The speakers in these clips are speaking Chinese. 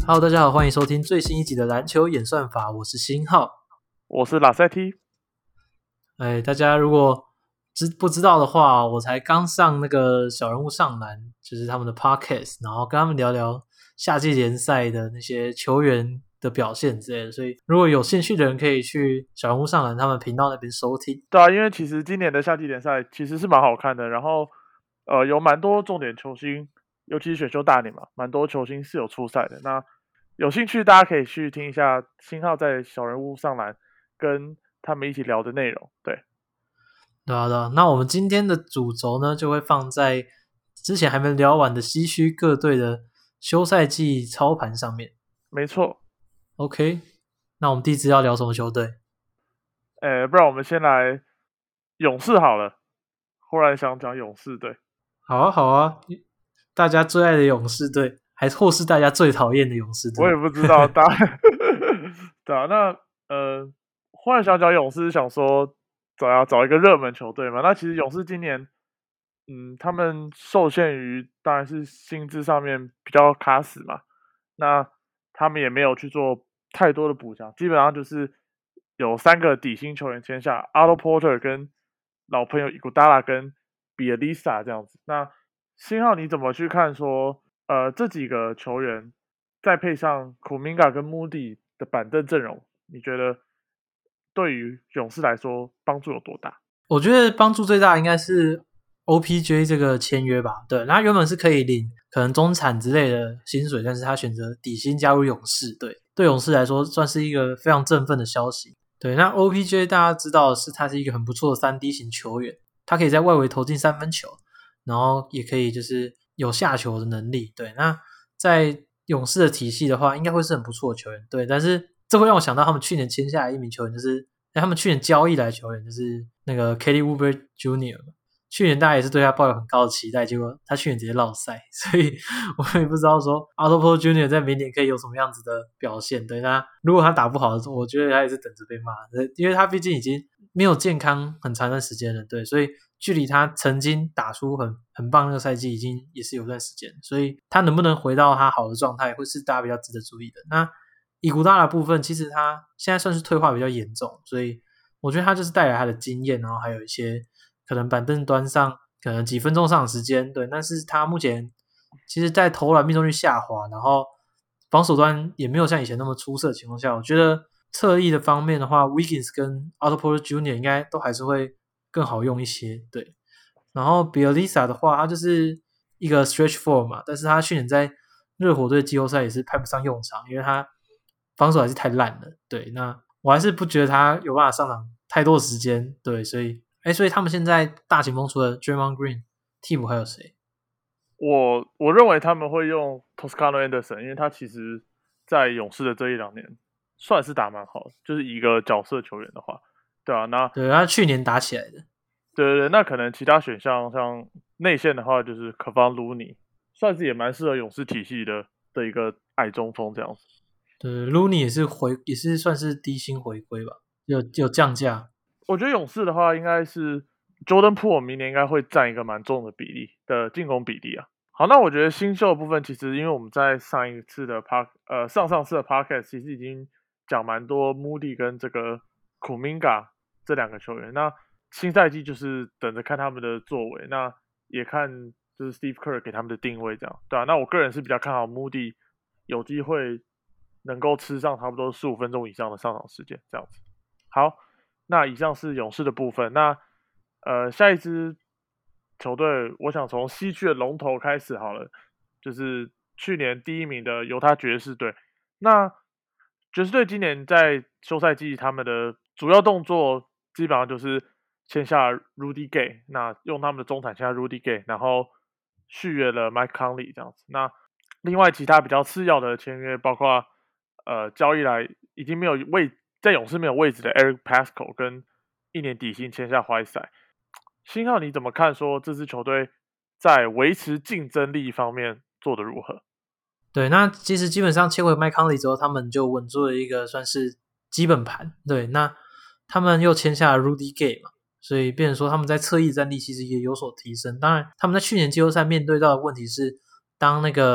Hello，大家好，欢迎收听最新一集的篮球演算法，我是星浩， 我是拉塞蒂。 大家如果不知道的话，我才刚上那个小人物上篮，就是他们的 podcast，然后跟他们聊聊夏季联赛的那些球员的表现之类的，所以如果有兴趣的人可以去小人物上篮他们频道那边收听。 对啊，因为其实今年的夏季联赛其实是蛮好看的，然后有蛮多重点球星，尤其是选秀大年嘛，蛮多球星是有出赛的。那有兴趣大家可以去听一下星浩在小人物上篮跟他们一起聊的内容。对啊，那我们今天的主轴呢，就会放在之前还没聊完的西区各队的休赛季操盘上面。 没错。 OK，那我们第一支要聊什么球队？ 不然我们先来勇士好了。忽然想讲勇士队。 好啊，好啊，大家最爱的勇士队，或是大家最讨厌的勇士队？ 我也不知道，大家对啊，那忽然想讲勇士，想说找一个热门球队嘛。那其实勇士今年，他们受限于当然是薪资上面比较卡死嘛，那他们也没有去做太多的补强，基本上就是有3个底薪球员签下 ，Otto Porter 跟老朋友伊古达拉跟比尔利萨这样子。那星浩你怎么去看说，这几个球员再配上库明加跟穆迪的板凳阵容，你觉得对于勇士来说帮助有多大？ 我觉得帮助最大应该是 OPJ 这个签约吧。对，他原本是可以领可能中产之类的薪水，但是他选择底薪加入勇士队，对勇士来说算是一个非常振奋的消息。对，那 OPJ 大家知道的是他是一个很不错的 3D 型球员，他可以在外围投进3分球，然后也可以就是有下球的能力。对，那在勇士的体系的话，应该会是很不错的球员。对，但是这会让我想到他们去年签下来一名球员，就是他们去年交易来的球员，就是那个 Kelly Oubre Jr. 去年大家也是对他抱有很高的期待，结果他去年直接落赛，所以我也不知道说 Otto Porter Jr. 在明年可以有什么样子的表现。对，那如果他打不好，我觉得他也是等着被骂，因为他毕竟已经没有健康很长一段时间了。对，所以距离他曾经打出很棒那个赛季已经也是有段时间，所以他能不能回到他好的状态，会是大家比较值得注意的。那伊古达的部分，其实他现在算是退化比较严重，所以我觉得他就是带来他的经验，然后还有一些可能板凳端上可能几分钟上的时间，对，但是他目前其实在投篮命中率下滑，然后防守端也没有像以前那么出色的情况下，我觉得侧翼的方面的话 Wiggins 跟 Otto Porter Jr. 应该都还是会更好用一些。对，然后比尔利萨的话，他就是一个 stretch four 嘛，但是他去年在热火队季后赛也是派不上用场，因为他防守还是太烂了。对，那我还是不觉得他有办法上场太多的时间。对，所以他们现在大前锋除了 Draymond Green， 替补还有谁？ 我认为他们会用 Toscano Anderson，因为他其实在勇士的这1-2年算是打蛮好的，就是一个角色球员的话，对啊，那对，他去年打起来的。 对，那可能其他选项像内线的话，就是 Kevon Looney，算是也蛮适合勇士体系的一个矮中锋这样子。 对 ，Looney 也是算是低薪回归吧，有降价。 我觉得勇士的话，应该是 Jordan Poole 明年应该会占一个蛮重的比例的进攻比例啊。好，那我觉得新秀的部分，其实因为我们在上次的 上次的 podcast 其实已经讲蛮多 Moody 跟这个 Kuminga 这2个球员。那新赛季就是等着看他们的作为，那也看就是 Steve Kerr 给他们的定位这样，对啊。那我个人是比较看好 Moody 有机会能够吃上差不多15分钟以上的上场时间这样子。好，那以上是勇士的部分。那下一支球队，我想从西区的龙头开始好了，就是去年第1名的犹他爵士队。那爵士队今年在休赛季，他们的主要动作基本上就是签下 Rudy Gay， 那用他们的中产签下 Rudy Gay， 然后续约了 Mike Conley 这样子。那另外其他比较次要的签约，包括交易来已经没有在勇士没有位置的 Eric Pascal 跟1年底薪签下怀塞。星浩你怎么看说这支球队在维持竞争力方面做得如何？ 对，那其实基本上切回麦康利之后，他们就稳住了一个算是基本盘。对，那他们又签下了 Rudy Gay 嘛，所以变成说他们在侧翼战力其实也有所提升。当然，他们在去年季后赛面对到的问题是，当那个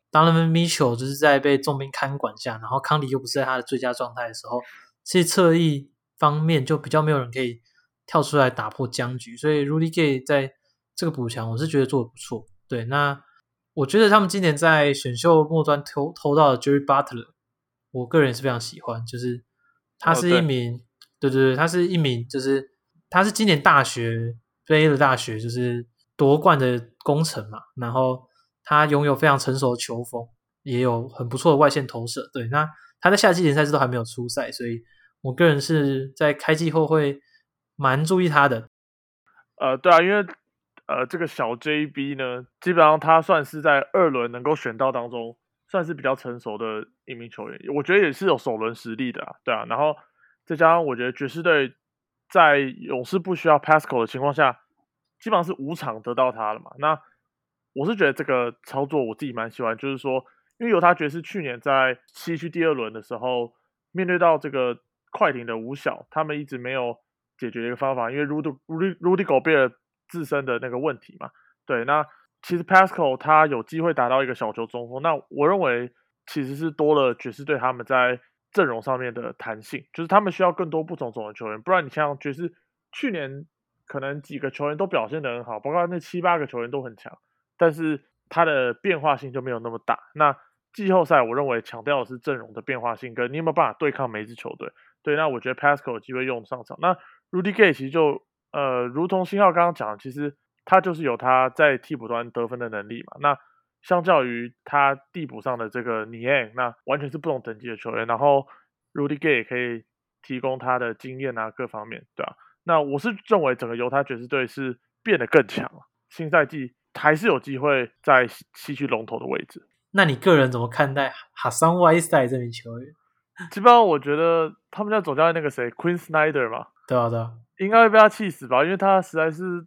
Donovan Mitchell 就是在被重兵看管下，然后康迪又不是在他的最佳状态的时候，其实侧翼方面就比较没有人可以跳出来打破僵局，所以 Rudy Gay 在这个补强我是觉得做得不错。对，那我觉得他们今年在选秀末端偷到的 Jerry Butler， 我个人也是非常喜欢，就是他是一名，对，他是一名，就是他是今年大学Baylor大学就是夺冠的功臣嘛，然后他拥有非常成熟的球风，也有很不错的外线投射。对，那他在夏季联赛都还没有出赛，所以我个人是在开季后会蛮注意他的。 对啊，因为这个小 JB 呢，基本上他算是在2轮能够选到当中，算是比较成熟的一名球员，我觉得也是有首轮实力的啊，对啊。然后再加上我觉得爵士队在勇士不需要 Pascal 的情况下，基本上是5场得到他了嘛。那我是觉得这个操作我自己蛮喜欢，就是说，因为犹他爵士去年在西区第2轮的时候，面对到这个快艇的五小，他们一直没有解决一个方法，因为 Rudy Gobert 自身的那个问题嘛。对，那其实 Pascal 他有机会达到一个小球中锋，那我认为其实是多了爵士队他们在阵容上面的弹性，就是他们需要更多不同种的球员，不然你像爵士去年可能几个球员都表现得很好，包括那7、8个球员都很强，但是它的变化性就没有那么大。那季后赛我认为强调的是阵容的变化性，跟你有没有办法对抗每一支球队。对，那我觉得 Pascal 有机会用上场。那 Rudy Gay 其实就如同星浩刚刚讲的，其实他就是有他在替补端得分的能力嘛。那相较于他替补上的这个 Niang， 那完全是不同等级的球员。然后 Rudy Gay 也可以提供他的经验啊各方面，对啊。那我是认为整个犹他爵士队是变得更强了，新赛季还是有机会在西区龙头的位置。 那你个人怎么看待哈桑 Whiteside 这名球员？ 基本上我觉得他们家总教练那个谁 Quinn Snyder 嘛， 对啊， 应该会被他气死吧，因为他实在是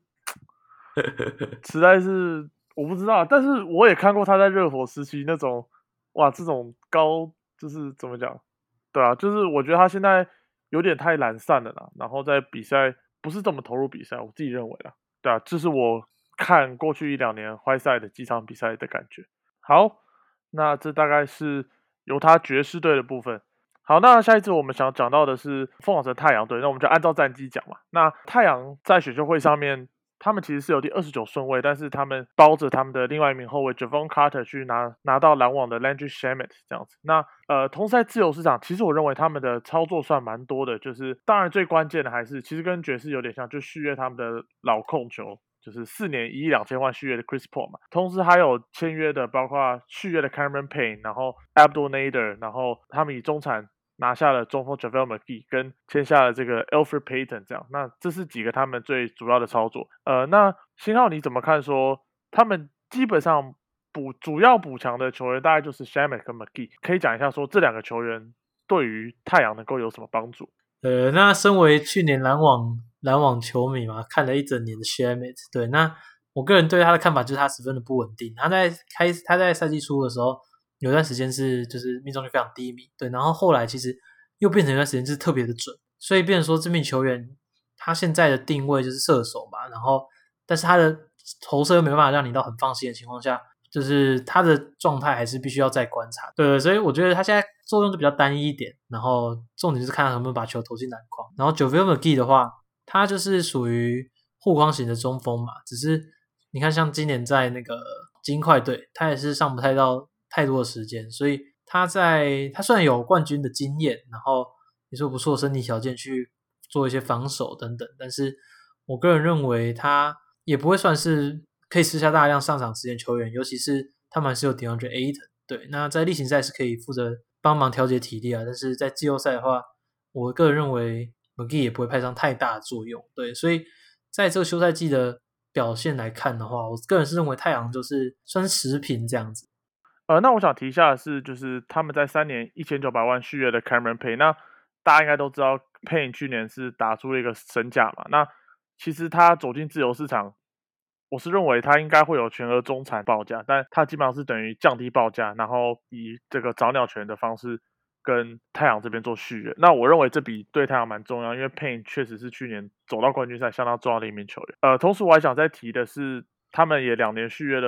我不知道，但是我也看过他在热火时期那种，哇，这种高就是怎么讲，对啊，就是我觉得他现在有点太懒散了啦，然后在比赛不是这么投入比赛，我自己认为啦，对啊，这是我看过去1、2年坏赛的几场比赛的感觉。好，那这大概是犹他爵士队的部分。好，那下一次我们想讲到的是凤凰城太阳队，那我们就按照战绩讲嘛。那太阳在选秀会上面，他们其实是有第29顺位，但是他们包着他们的另外一名后卫 Javon Carter 去拿到篮网的 Landry Shamet 这样子。那同赛自由市场，其实我认为他们的操作算蛮多的，就是当然最关键的还是其实跟爵士有点像，就续约他们的老控球。就是4年1亿2千万续约的 Chris Paul 嘛，同时还有签约的，包括续约的 Cameron Payne， 然后 Abdul Nader， 然后他们以中产拿下了中锋 JaVale McGee， 跟签下了这个 Elfrid Payton 这样，那这是几个他们最主要的操作。那星浩你怎么看说他们基本上主要补强的球员大概就是 Shamet 跟 McGee， 可以讲一下说这2个球员对于太阳能够有什么帮助？ 那身为去年篮网球迷嘛，看了一整年的 Shamet， 对，那我个人对他的看法就是他十分的不稳定。他在赛季初的时候，有段时间是就是命中率非常低迷，对，然后后来其实又变成一段时间就是特别的准，所以变成说这名球员他现在的定位就是射手嘛，然后但是他的投射又没办法让你到很放心的情况下，就是他的状态还是必须要再观察。对，所以我觉得他现在作用就比较单一一点，然后重点是看他能不能把球投进篮筐。然后 JaVale McGee 的话，他就是属于护框型的中锋嘛，只是你看像今年在那个金块队，他也是上不太到太多的时间，所以他虽然有冠军的经验，然后也说不错身体条件去做一些防守等等，但是我个人认为他也不会算是可以吃下大量上场时间球员，尤其是他们还是有 DeAndre Ayton， 对，那在例行赛是可以负责帮忙调节体力啊，但是在季后赛的话，我个人认为 McGee 也不会派上太大的作用，对，所以在这个休赛季的表现来看的话，我个人是认为太阳就是算是持平这样子。 那我想提一下的是，就是他们在3年1900万续约的 Cameron Payne， 那大家应该都知道 Payne 去年是打出了一个身价嘛，那其实他走进自由市场，我是认为他应该会有全额中产报价，但他基本上是等于降低报价，然后以这个早鸟权的方式跟太阳这边做续约。那我认为这笔对太阳蛮重要，因为 Payne 确实是去年走到冠军赛相当重要的一名球员。同时我还想再提的是，他们也2年续约了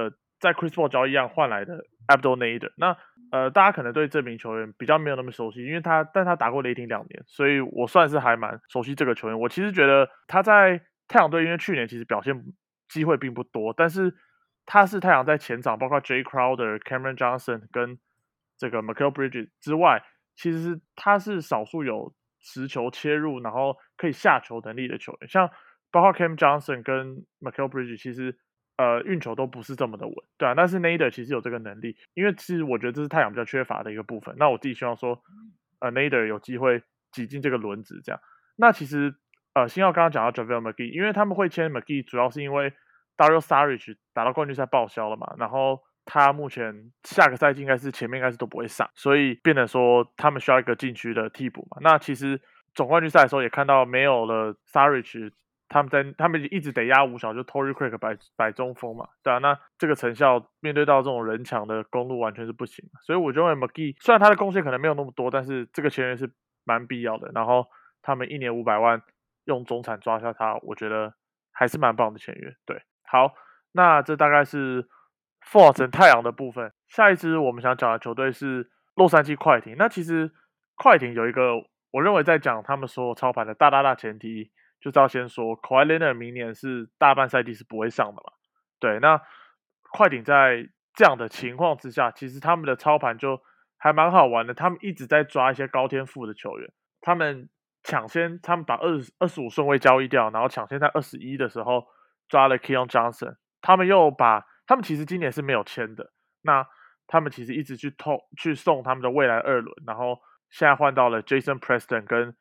在 Chris Paul 交易案换来的 Abdel Nader。那大家可能对这名球员比较没有那么熟悉，因为他打过雷霆2年，所以我算是还蛮熟悉这个球员。我其实觉得他在太阳队，因为去年其实表现机会并不多，但是他是太阳在前场，包括 Jay Crowder、Cameron Johnson 跟这个 Mikal Bridges 之外，其实他是少数有持球切入，然后可以下球能力的球员。像包括 Cam Johnson 跟 Mikal Bridges，其实运球都不是这么的稳，对啊。但是 Nader 其实有这个能力，因为其实我觉得这是太阳比较缺乏的一个部分。那我自己希望说，Nader 有机会挤进这个轮子，这样。那其实星耀刚刚讲到 JaVale McGee，因为他们会签 McGee，主要是因为 Dario Saric 打到冠军赛报销了嘛，然后他目前下个赛季前面应该是都不会上，所以变得说他们需要一个禁区的替补嘛。那其实总冠军赛的时候也看到没有了 Saric， 他们一直得压五小，就 Torrey Craig 摆中锋嘛，对啊。那这个成效面对到这种人墙的公路完全是不行，所以我认为 McGee 虽然他的贡献可能没有那么多，但是这个签约是蛮必要的。然后他们1年500万用中产抓下他，我觉得还是蛮棒的签约。对，好，那这大概是凤凰城太阳的部分。下一支我们想讲的球队是洛杉矶快艇。那其实快艇有一个，我认为在讲他们所有操盘的大前提，就是要先说 Kawhi Leonard 明年是大半赛季是不会上的嘛。对，那快艇在这样的情况之下，其实他们的操盘就还蛮好玩的。他们一直在抓一些高天赋的球员，他们把25顺位交易掉，然后抢先在21的时候抓了 Keon Johnson。他们其实今年是没有签的，那他们其实一直去送他们的未来2轮，然后现在换到了 Jason Preston 跟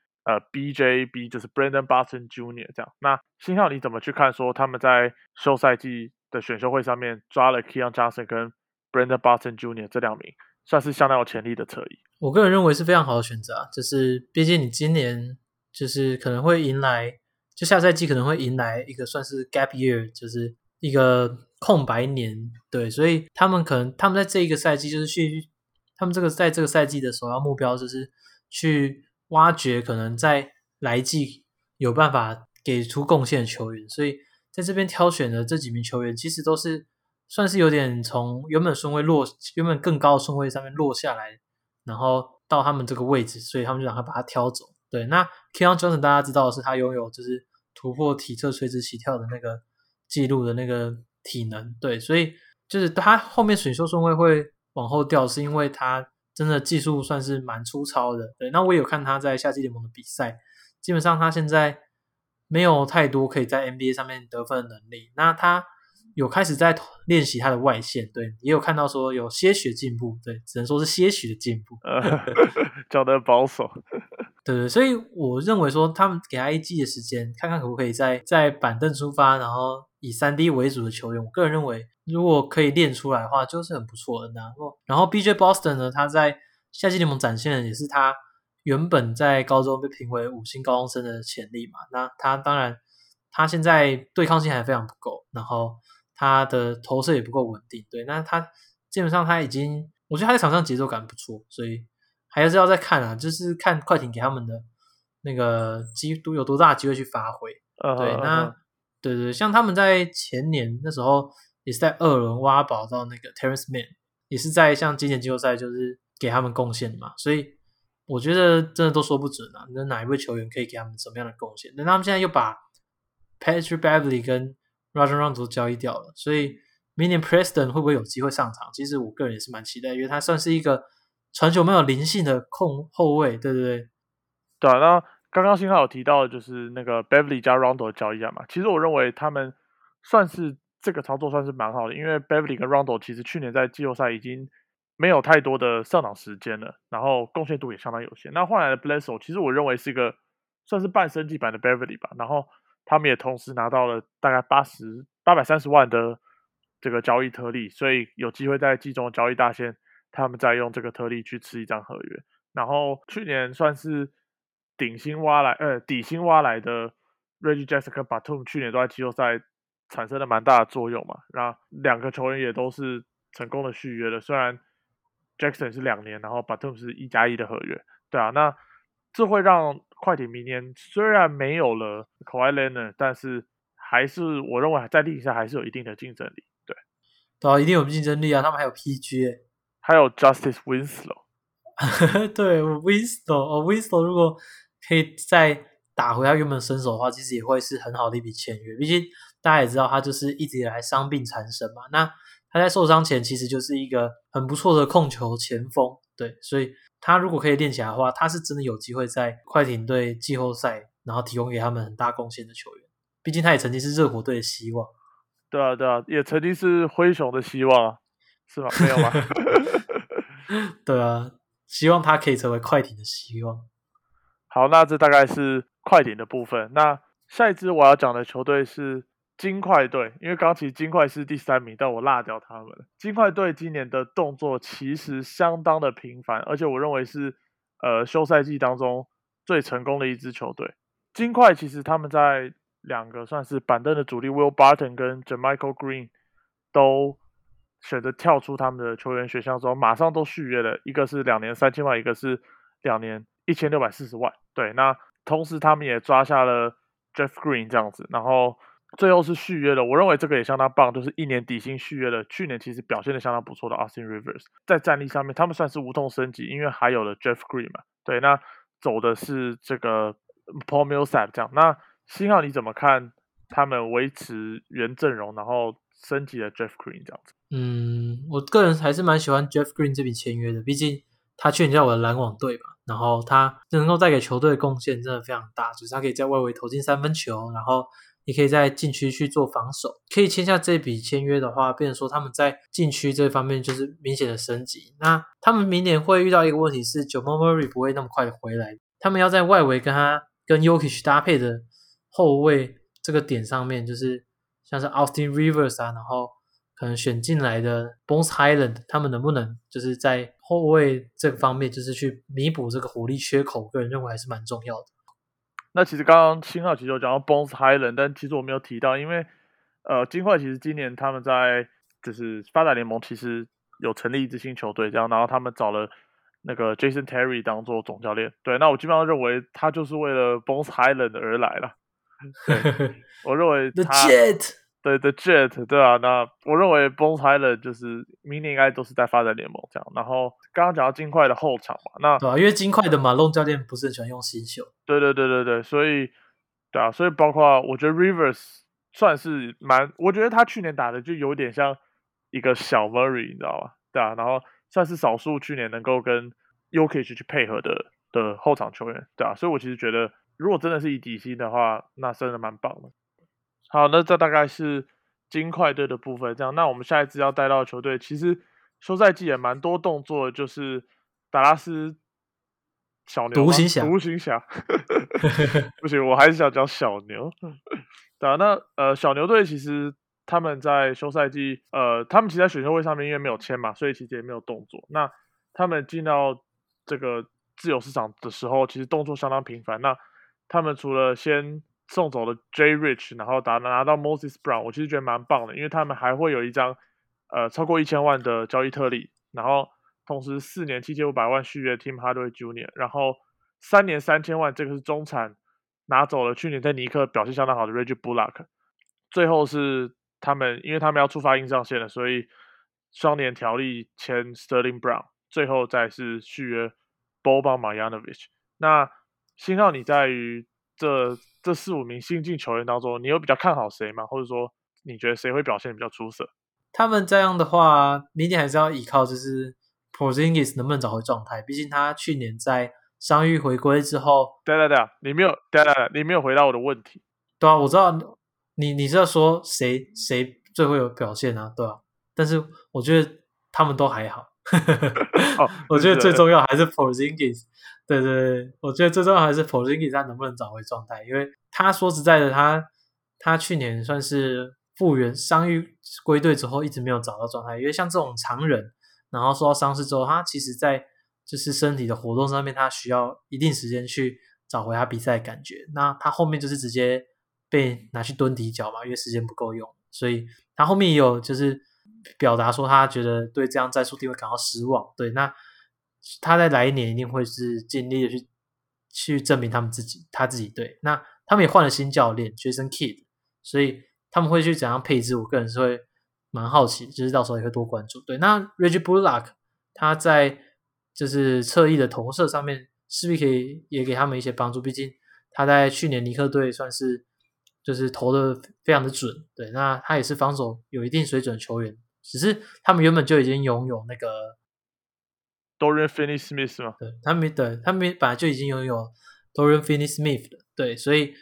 BJB， 就是 Brandon Boston Jr. 这样。那星浩你怎么去看说他们在休赛季的选秀会上面抓了 Keon Johnson 跟 Brandon Boston Jr. 这2名，算是相当有潜力的侧翼？ 我个人认为是非常好的选择啊，就是毕竟你今年就是可能会迎来，就下赛季可能会迎来一个算是 gap year，就是一个空白年，对，所以他们在这一个赛季就是他们在这个赛季的首要目标就是去挖掘可能在来季有办法给出贡献的球员，所以在这边挑选的这几名球员其实都是算是有点从原本更高的顺位上面落下来，然后到他们这个位置，所以他们就让他把他挑走。对，那 Keon Johnson 大家知道的是他拥有就是突破体侧垂直起跳的那个记录的那个体能，对，所以就是他后面选秀顺位会往后掉，是因为他真的技术算是蛮粗糙的。对，那我也有看他在夏季联盟的比赛，基本上他现在没有太多可以在 NBA 上面得分的能力。那他有开始在练习他的外线，对，也有看到说有些许进步，对，只能说是些许的进步。 讲得保守。 对，所以我认为说他们给他1季的时间，看看可不可以在板凳出发，然后以 3D 为主的球员，我个人认为如果可以练出来的话，就是很不错的。然后 BJ Boston 呢，他在夏季联盟展现的也是他原本在高中被评为5星高中生的潜力嘛。那他当然他现在对抗性还非常不够，然后他的投射也不够稳定。对，那他基本上我觉得他在场上节奏感不错，所以还是要再看啊，就是看快艇给他们的那个有多大的机会去发挥。对，那对，像他们在前年那时候也是在2轮挖宝到那个 Terrence Mann， 也是在像今年季后赛就是给他们贡献嘛，所以我觉得真的都说不准啊，那哪一位球员可以给他们什么样的贡献？那他们现在又把 Patrick Beverley 跟 Rajon Rondo 交易掉了，所以明年 Preston 会不会有机会上场？其实我个人也是蛮期待，因为他算是一个传球蛮有灵性的后卫，对。 对啊，那刚刚新浩有提到的就是那个 Beverley 加 Rondo 的交易案嘛，其实我认为他们算是这个操作算是蛮好的，因为 Beverley 跟 Rondo 其实去年在季后赛已经没有太多的上场时间了，然后贡献度也相当有限。那换来的 Bledsoe 其实我认为是一个算是半升级版的 Beverley 吧，然后他们也同时拿到了大概830万的这个交易特例，所以有机会在季中的交易大限，他们再用这个特例去吃一张合约。然后去年算是底薪挖来的 Reggie Jackson 跟 Batum 去年都在季后赛产生了蛮大的作用嘛，那2个球员也都是成功的续约了，虽然 Jackson 是2年，然后 Batum 是1+1的合约，对啊，那这会让快艇明年虽然没有了 Kawhi Leonard， 但是还是我认为在历史上还是有一定的竞争力。对， 对啊，一定有竞争力啊，他们还有 PG 还有 Justice Winslow。 对 Winslow 如果可以再打回他原本身手的话，其实也会是很好的一笔签约。毕竟大家也知道他就是一直以来伤病缠身嘛，那他在受伤前其实就是一个很不错的控球前锋，对，所以他如果可以练起来的话，他是真的有机会在快艇队季后赛然后提供给他们很大贡献的球员。毕竟他也曾经是热火队的希望。 对啊，对啊，也曾经是灰熊的希望啊，是吗？没有吗？ 对啊，希望他可以成为快艇的希望。 好，那这大概是快艇的部分。那下一支我要讲的球队是金块队，因为刚刚其实金块是第3名，但我落掉他们了。金块队今年的动作其实相当的频繁，而且我认为是休赛季当中最成功的一支球队。金块其实他们在2个算是板凳的主力 Will Barton 跟 JaMychal Green 都选择跳出他们的球员选项之后，马上都续约了，一个是2年3000万，一个是2年1640万。对，那同时他们也抓下了 Jeff Green 这样子，然后最后是续约了，我认为这个也相当棒，就是1年底薪续约了去年其实表现的相当不错的 Austin Rivers， 在战力上面他们算是无痛升级，因为还有了 Jeff Green 嘛。对，那走的是这个 Paul Millsap 这样。那星浩你怎么看他们维持原阵容，然后升级了 Jeff Green 这样子？ 我个人还是蛮喜欢 Jeff Green 这笔签约的，毕竟他去年在我的篮网队嘛，然后他能够带给球队的贡献真的非常大，就是他可以在外围投进3分球，然后也可以在禁区去做防守。可以签下这笔签约的话，变成说他们在禁区这方面就是明显的升级。那他们明年会遇到一个问题是 Jamal Murray 不会那么快的回来，他们要在外围跟 Jokic 搭配的后卫这个点上面，就是像是 Austin Rivers 啊，然后可能选进来的 Bones Hyland， 他们能不能就是在后卫这个方面就是去弥补这个火力缺口，个人认为还是蛮重要的。 那其实刚刚星浩其实有讲到 Bones Hyland， 但其实我没有提到，因为金块其实今年他们在就是发展联盟其实有成立一支新球队这样，然后他们找了那个 Jason Terry 当做总教练。对，那我基本上认为他就是为了 Bones Hyland 而来了。对，我认为 The 他 Jet， 对 The Jet， 对啊，那我认为 Bones Hyland 就是明年应该都是在发展联盟这样。然后刚刚讲到金块的后场嘛，那对啊，因为金块的马龙教练不是很喜欢用新秀。 对，所以对啊，所以包括我觉得 Rivers 算是我觉得他去年打的就有点像一个小 Murray， 你知道吗？对啊，然后算是少数去年能够跟 Jokic 去配合的后场球员，对啊，所以我其实觉得如果真的是以底薪的话，那真的蛮棒的。好，那这大概是金块队的部分，这样，那我们下一支要带到的球队，其实休赛季也蛮多动作的，就是达拉斯小牛吗？独行侠，不行，我还是想讲小牛。对啊，那小牛队其实他们在休赛季，他们其实在选秀会上面因为没有签嘛，所以其实也没有动作。那他们进到这个自由市场的时候，其实动作相当频繁。那他们除了先送走了 Jay Rich， 然后拿到 Moses Brown， 我其实觉得蛮棒的，因为他们还会有一张超过1000万的交易特例，然后同时4年7500万续约 Tim Hardaway Jr.， 然后3年3000万，这个是中产，拿走了去年在尼克表现相当好的 Reggie Bullock， 最后是他们，因为他们要触发硬上限了，所以双年条例签 Sterling Brown， 最后再是续约 Boban Marjanovic。那星浩，你在于这4-5名新进球员当中，你有比较看好谁吗？或者说你觉得谁会表现比较出色？ 他们这样的话，明年还是要依靠就是 Porzingis 能不能找回状态，毕竟他去年在伤愈回归之后， 对，你没有回答我的问题。 对啊，我知道你是要说谁最会有表现啊，对吧？但是我觉得他们都还好。我觉得最重要还是 Porzingis。对，我觉得最重要还是 Porzingis 他能不能找回状态，因为他说实在的，他去年算是复原伤愈归队之后一直没有找到状态，因为像这种常人，然后受到伤势之后，他其实在就是身体的活动上面，他需要一定时间去找回他比赛的感觉。那他后面就是直接被拿去蹲底角嘛，因为时间不够用，所以他后面也有就是表达说他觉得对这样战术定位感到失望。对，那他在来一年一定会是尽力的去证明他自己对。那他们也换了新教练 Jason Kidd， 所以他们会去怎样配置，我个人是会蛮好奇，就是到时候也会多关注。对，那 Reggie Bullock 他在就是侧翼的投射上面势必可以也给他们一些帮助，毕竟他在去年尼克队算是就是投的非常的准，对，那他也是防守有一定水准的球员，只是他们原本就已经拥有那个 Dorian Finney-Smith 吗？ 对，他们本来就已经拥有 Dorian Finney-Smith 的，对，所以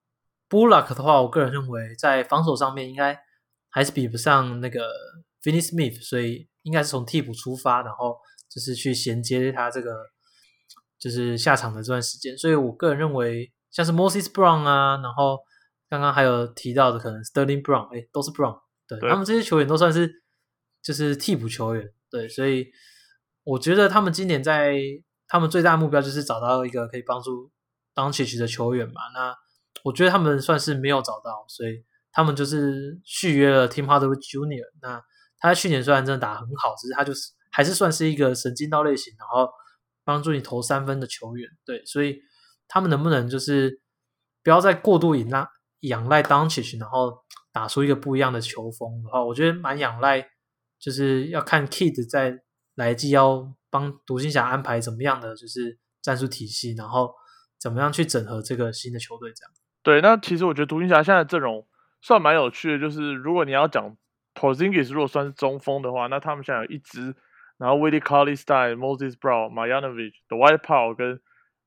Bullock 的话，我个人认为在防守上面应该还是比不上那个 Finney-Smith， 所以应该是从替补出发，然后就是去衔接他这个就是下场的这段时间，所以我个人认为像是 Moses Brown 啊，然后刚刚还有提到的可能 Sterling Brown， 都是 Brown， 对，他们这些球员都算是就是替补球员，对，所以我觉得他们今年在他们最大的目标就是找到一个可以帮助 Doncic 的球员嘛，那我觉得他们算是没有找到，所以他们就是续约了 Tim Hardaway Jr.， 那他在去年虽然真的打得很好，只是他就是还是算是一个神经刀类型，然后帮助你投3分的球员，对，所以他们能不能就是不要再过度仰赖 Doncic， 然后打出一个不一样的球风的话，我觉得蛮仰赖，就是要看 Kid 在来季要帮独行侠安排怎么样的就是战术体系，然后怎么样去整合这个新的球队这样。 对，那其实我觉得独行侠现在的阵容算蛮有趣的，就是如果你要讲 Porzingis 如果算是中锋的话，那他们现在有一支，然后 Willie Cauley-Stein、Moses Brown、Marjanovic、Dwight Powell 跟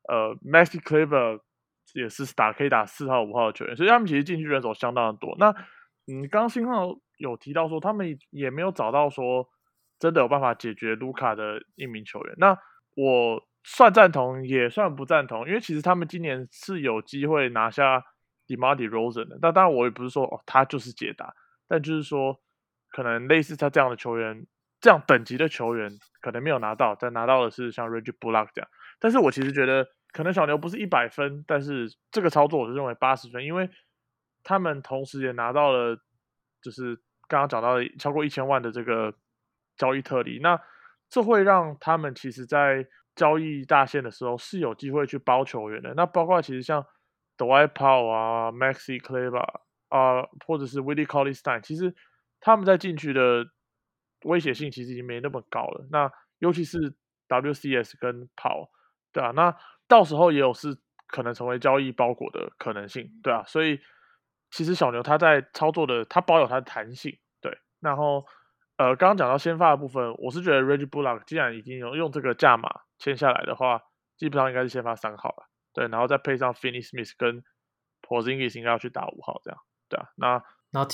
Maxi Kleber 也是可以打4号、5号的球员，所以他们其实进去人手相当的多。那刚刚信号有提到说他们也没有找到说真的有办法解决卢卡的一名球员，那我算赞同也算不赞同，因为其实他们今年是有机会拿下 DeMar DeRozan 的。那当然我也不是说他就是解答，但就是说可能类似他这样的球员，这样等级的球员可能没有拿到，但拿到的是像 Reggie Bullock 这样。但是我其实觉得可能小牛不是100分，但是这个操作我是认为80分，因为他们同时也拿到了就是刚刚讲到的超过1000万的这个交易特例，那这会让他们其实在交易大限的时候是有机会去包球员的。那包括其实像 Dwight Powell 啊、Maxi Kleber 啊，或者是 Willie Cauley-Stein，其实他们在禁区的威胁性其实已经没那么高了。那尤其是 WCS 跟 Powell，对啊，那到时候也有是可能成为交易包裹的可能性，对啊，所以其实小牛他在操作的，他保有它的弹性，对，然后刚刚讲到先发的部分，我是觉得 Reggie Bullock 既然已经用这个价码签下来的话，基本上应该是先发3号了，对，然后再配上 Finney-Smith 跟 Porzingis 应该要去打5号这样，对啊，那然后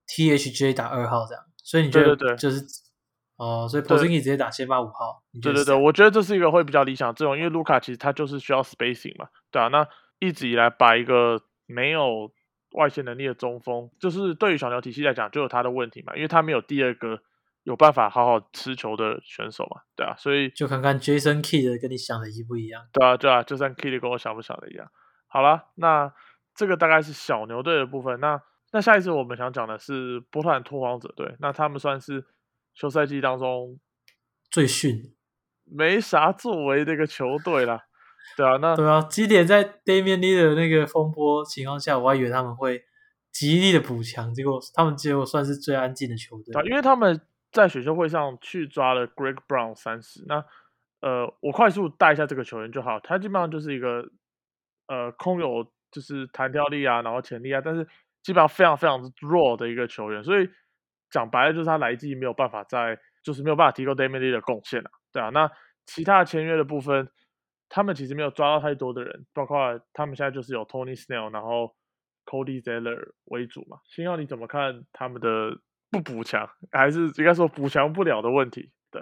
THJ 打2号这样，所以你觉对对对得就是所以 Porzingis 直接打先发5号，你觉对对对， 得是这样？ 我觉得这是一个会比较理想的阵容，因为卢卡其实他就是需要 spacing 嘛，对啊，那一直以来摆一个没有外线能力的中锋，就是对于小牛体系来讲就有他的问题嘛，因为他没有第二个有办法好好持球的选手嘛，对啊，所以就看看 Jason Kidd 跟你想的一不一样。 对啊对啊，就像 Kitty 跟我想不想的一样。好了，那这个大概是小牛队的部分，那下一次我们想讲的是波特兰拓荒者队，那他们算是休赛季当中最逊， 没啥作为的一个球队啦。对啊，那对啊，基点在 Damian Lillard 那个风波情况下，我还以为他们会极力的补强，结果算是最安静的球队。 对啊，因为他们在选秀会上去抓了 Greg Brown 30，那我快速带一下这个球员就好，他基本上就是一个空有就是弹跳力啊，然后潜力啊，但是基本上非常非常弱的一个球员，所以讲白了就是他来季没有办法就是没有办法提供 Damian Lillard 的贡献啊，对啊，那其他的签约的部分，他们其实没有抓到太多的人，包括他们现在就是有 Tony Snell，然后 Cody Zeller 为主嘛。星耀你怎么看他们的不补强，还是应该说补强不了的问题？对，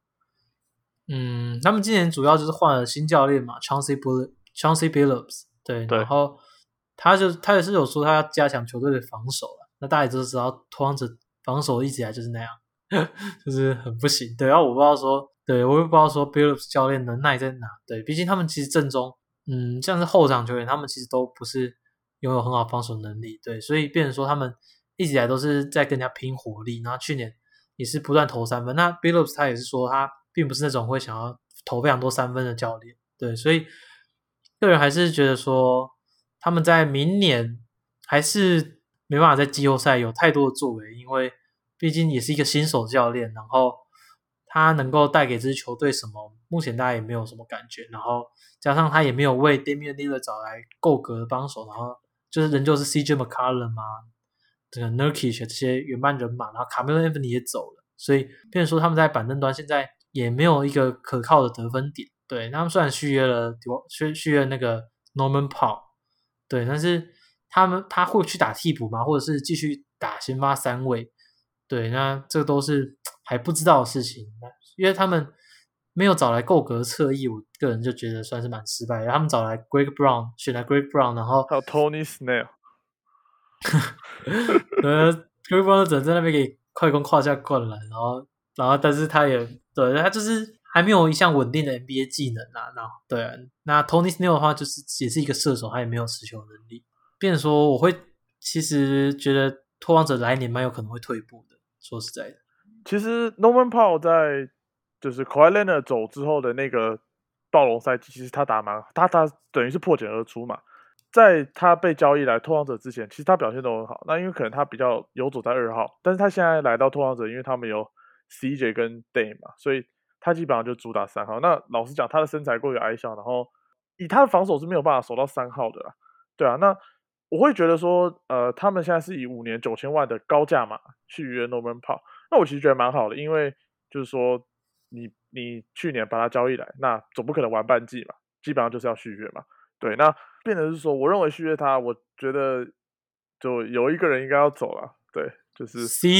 他们今年主要就是换了新教练嘛，Chauncey Billups，对， 对然后他也是有说他要加强球队的防守了。那大家也都知道，拓荒者防守一直以来就是那样，就是很不行。对，然后我也不知道说 Billups 教练能耐在哪。对，毕竟他们其实阵中，像是后场球员，他们其实都不是拥有很好防守能力。对，所以变成说他们一直以来都是在跟人家拼火力。然后去年也是不断投3分。那 Billups 他也是说他并不是那种会想要投非常多3分的教练。对，所以个人还是觉得说他们在明年还是没办法在季后赛有太多的作为，因为毕竟也是一个新手教练，然后他能够带给这支球队什么，目前大家也没有什么感觉，然后加上他也没有为 Damian Lillard 找来够格的帮手，然后就是仍旧是 CJ McCollum 啊，这个 Nurkic 这些原班人马，然后 Carmelo Anthony 也走了，所以变成说他们在板凳端现在也没有一个可靠的得分点。对，他们虽然续约那个 Norman Powell， 对，但是他会去打替补吗？或者是继续打先发三位？对，那这都是还不知道的事情，因为他们没有找来够格侧翼，我个人就觉得算是蛮失败的。他们找来 Greg Brown， 选来 Greg Brown， 然后还有 Tony Snell， Greg Brown 只能在那边给快攻胯下灌篮，然后但是他就是还没有一项稳定的 NBA 技能啊。对啊，那 Tony Snell 的话就是也是一个射手，他也没有持球能力，变成说我会其实觉得拓荒者来年蛮有可能会退步的，说实在的。 其实 Norman Powell 在就是 Kawhi Leonard 走之后的那个暴龙赛季，其实他打蛮他等于是破茧而出嘛。在他被交易来拓荒者之前，其实他表现都很好。那因为可能他比较游走在2号，但是他现在来到拓荒者，因为他们有 CJ 跟 Dame 嘛，所以他基本上就主打3号。那老实讲，他的身材过于矮小，然后以他的防守是没有办法守到3号的啦。对啊，那我会觉得说，他们现在是以5年9000万的高价码续约 Norman Powell，那我其实觉得蛮好的，因为就是说你去年把他交易来，那总不可能玩半季嘛，基本上就是要续约嘛。对，那变成是说，我认为续约他，我觉得就有一个人应该要走了，对，就是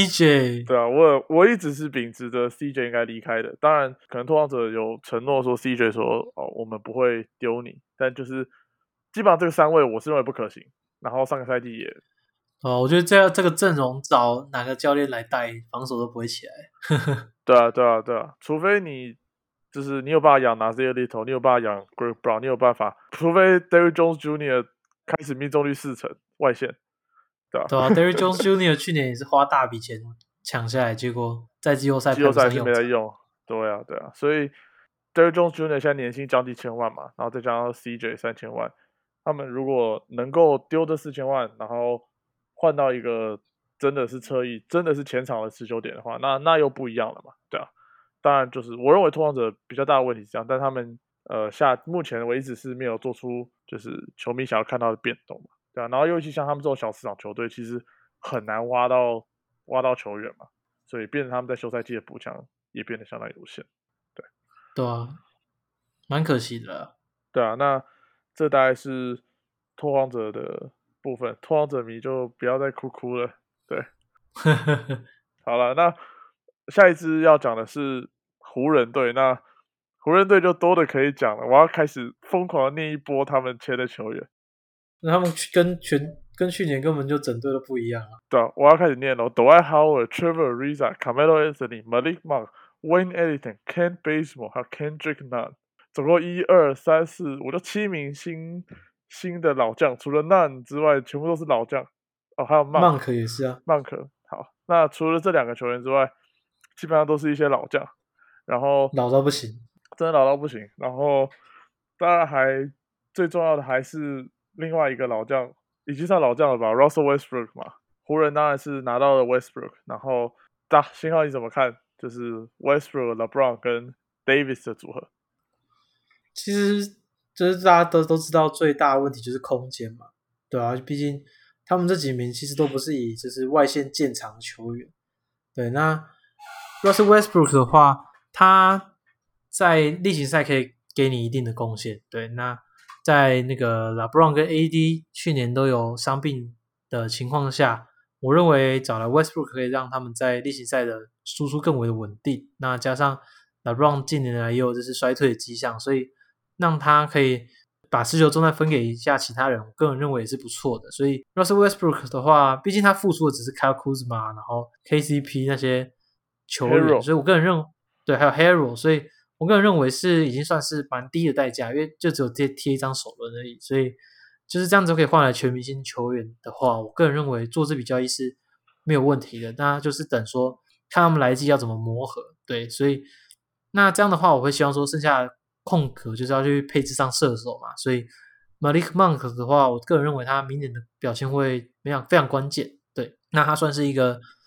CJ， 对啊，我一直是秉持着 CJ 应该离开的。当然，可能拓荒者有承诺说 CJ 说我们不会丢你，但就是基本上这个3位我是认为不可行。然后上个赛季也我觉得这个阵容找哪个教练来带，防守都不会起来。 对啊，除非你就是你有办法养 Nassir Little， 你有办法养 Greg Brown， 你有办法，除非 Derrick Jones Jr. 开始命中率40%外线，对吧？ 对啊，Derrick Jones Jr. 去年也是花大笔钱抢下来，结果在季后赛是没在用。对啊，所以 Derrick Jones Jr. 现在年薪将近1000万嘛，然后再加上 CJ 3000万，他们如果能够丢这4000万，然后换到一个真的是侧翼，真的是前场的持久点的话，那又不一样了嘛，对啊。当然，就是我认为拓荒者比较大的问题是这样，但他们目前为止是没有做出就是球迷想要看到的变动嘛，对啊。然后尤其像他们这种小市场球队，其实很难挖到球员嘛，所以变成他们在休赛季的补强也变得相当有限， 对啊，蛮可惜的啦。 对啊。那这大概是拓荒者的部分，拓荒者迷就不要再哭了，对。好了，那下一支要讲的是湖人队，那湖人队就多的可以讲了，我要开始疯狂的念一波他们签的球员。 那他们跟去年根本就整队都不一样啊。 对啊，我要开始念了 ：Dwight Howard、Trevor Ariza、Carmelo Anthony、Malik Monk、Wayne Ellington、Kent Bazemore 还有 Kendrick Nunn，总共1、2、3、4、5，就7名新的老将，除了 Nunn 之外，全部都是老将。哦，还有 Monk 也是啊。 Monk。好，那除了这2个球员之外，基本上都是一些老将，然后老到不行， 真的老到不行。然后当然最重要的还是另外一个老将，已经算老将了吧 ，Russell Westbrook 嘛。湖人当然是拿到了 Westbrook，然后信号你怎么看？就是 Westbrook、LeBron 跟 Davis 的组合。 其实就是大家都知道最大的问题就是空间嘛，对啊，毕竟他们这几名其实都不是以就是外线建长的球员。对，那 Russell Westbrook 的话，他在例行赛可以给你一定的贡献。对，那在那个 LeBron 跟 AD 去年都有伤病的情况下，我认为找来 Westbrook 可以让他们在例行赛的输出更为的稳定。那加上 LeBron 近年来也有就是衰退的迹象，所以让他可以把持球重担分给一下其他人，我个人认为也是不错的。所以 Russell Westbrook 的话，毕竟他付出的只是 Kyle Kuzma，然后 KCP 那些球员，所以我个人认为对，还有 Hero， 所以我个人认为是已经算是蛮低的代价，因为就只有贴一张手轮而已，所以就是这样子可以换来全明星球员的话，我个人认为做这笔交易是没有问题的。那就是等说看他们来季要怎么磨合，对，所以那这样的话，我会希望说剩下空格就是要去配置上射手嘛，所以 Malik Monk 的话，我个人认为他明年的表现会非常关键。对，那他算是一个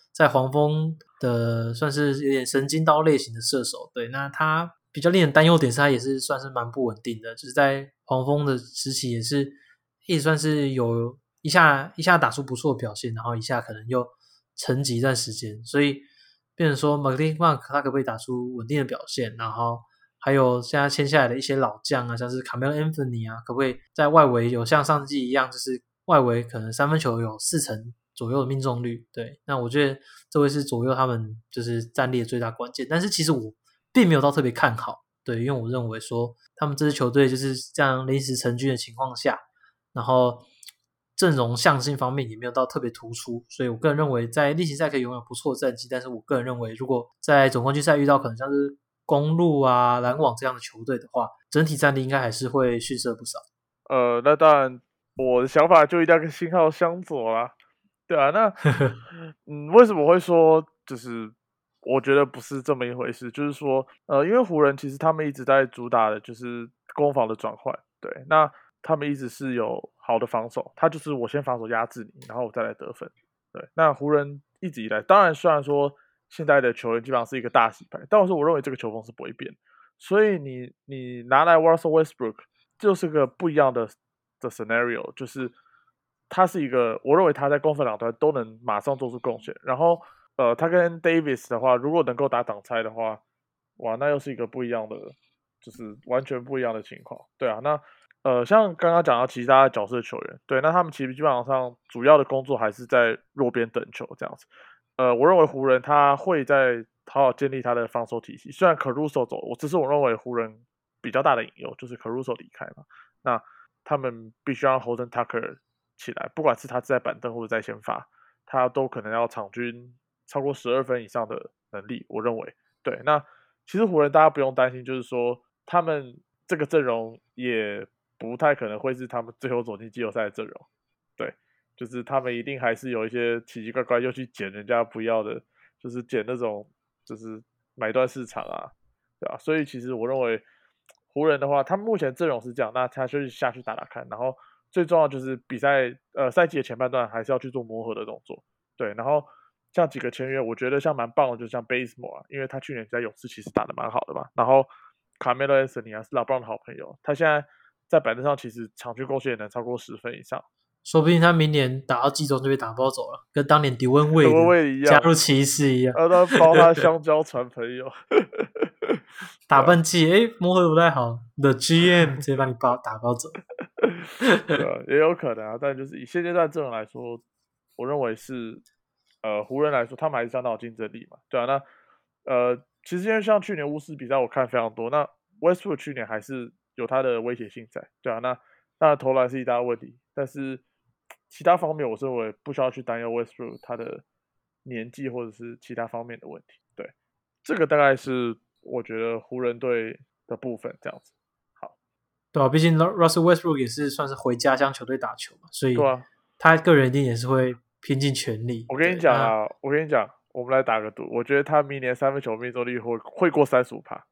在黄蜂的算是有点神经刀类型的射手。对，那他比较令人担忧点是他也是算是蛮不稳定的，就是在黄蜂的时期也是一直算是有一下打出不错的表现，然后一下可能又沉寂一段时间，所以变成说 Malik Monk 他可不可以打出稳定的表现，然后还有现在签下来的一些老将啊，像是 Carmelo Anthony 啊，可不可以在外围有像上季一样，就是外围可能三分球有40%左右的命中率。对，那我觉得这会是左右他们就是战力的最大关键。但是其实我并没有到特别看好，对，因为我认为说他们这支球队就是这样临时成军的情况下，然后阵容向性方面也没有到特别突出，所以我个人认为在例行赛可以拥有不错的战绩，但是我个人认为如果在总冠军赛遇到可能像是公鹿啊、篮网这样的球队的话，整体战力应该还是会逊色不少。 那当然，我的想法就一定要跟星号相左啦。对啊，那为什么会说就是我觉得不是这么一回事？就是说，因为湖人其实他们一直在主打的就是攻防的转换，对，那他们一直是有好的防守，他就是我先防守压制你，然后我再来得分。对，那湖人一直以来，当然虽然说现在的球员基本上是一个大洗牌，但是我认为这个球风是不会变，所以你拿来 Russell Westbrook 就是个不一样的 scenario， 就是他是一个，我认为他在攻防两端都能马上做出贡献。然后他跟 Davis 的话，如果能够打挡拆的话，哇，那又是一个不一样的，就是完全不一样的情况。对啊，那像刚刚讲到其他角色球员，对，那他们其实基本上主要的工作还是在弱边等球这样子。我认为湖人他会在好好建立他的防守体系。虽然 Caruso 走，只是我认为湖人比较大的隐忧就是 Caruso 离开嘛，那他们必须让 Horton Tucker 起来，不管是他在板凳或者在先发，他都可能要场均超过12分以上的能力。我认为，对，那其实湖人大家不用担心，就是说他们这个阵容也不太可能会是他们最后走进季后赛的阵容，对。就是他们一定还是有一些奇奇怪怪又去捡人家不要的，就是捡那种就是买断市场啊，对吧？所以其实我认为湖人的话，他们目前阵容是这样，那他就是下去打打看，然后最重要就是比赛赛季的前半段还是要去做磨合的动作，对，然后像几个签约，我觉得像蛮棒的，就像 Bazemore 啊，因为他去年在勇士其实打得蛮好的嘛，然后 Carmelo Anthony 啊是老布朗的好朋友，他现在在板凳上其实场均贡献也能超过10分以上。 说不定他明年打到季中就被打包走了，跟当年迪温德文卫的卫一样， 加入骑士一样， 他包他香蕉传朋友， 打半季，磨合的不太好，The GM 直接把你打包走。 对啊，也有可能啊，但就是以现阶段阵容来说，我认为是湖人来说，他们还是相当有竞争力嘛，对啊，那其实因为像去年巫师比赛我看非常多，那 Westbrook 去年还是有他的威胁性在，对啊，那当然投篮是一大问题，但是其他方面我认为不需要去担忧 Westbrook 他的年纪或者是其他方面的问题，对，这个大概是我觉得湖人队的部分这样子。好， 对啊，毕竟 Russell Westbrook 也是算是回家乡球队打球嘛，所以对啊， 他个人一定也是会拼尽全力。 我跟你讲啦，我跟你讲，我们来打个赌，我觉得他明年三分球命中率会过35%。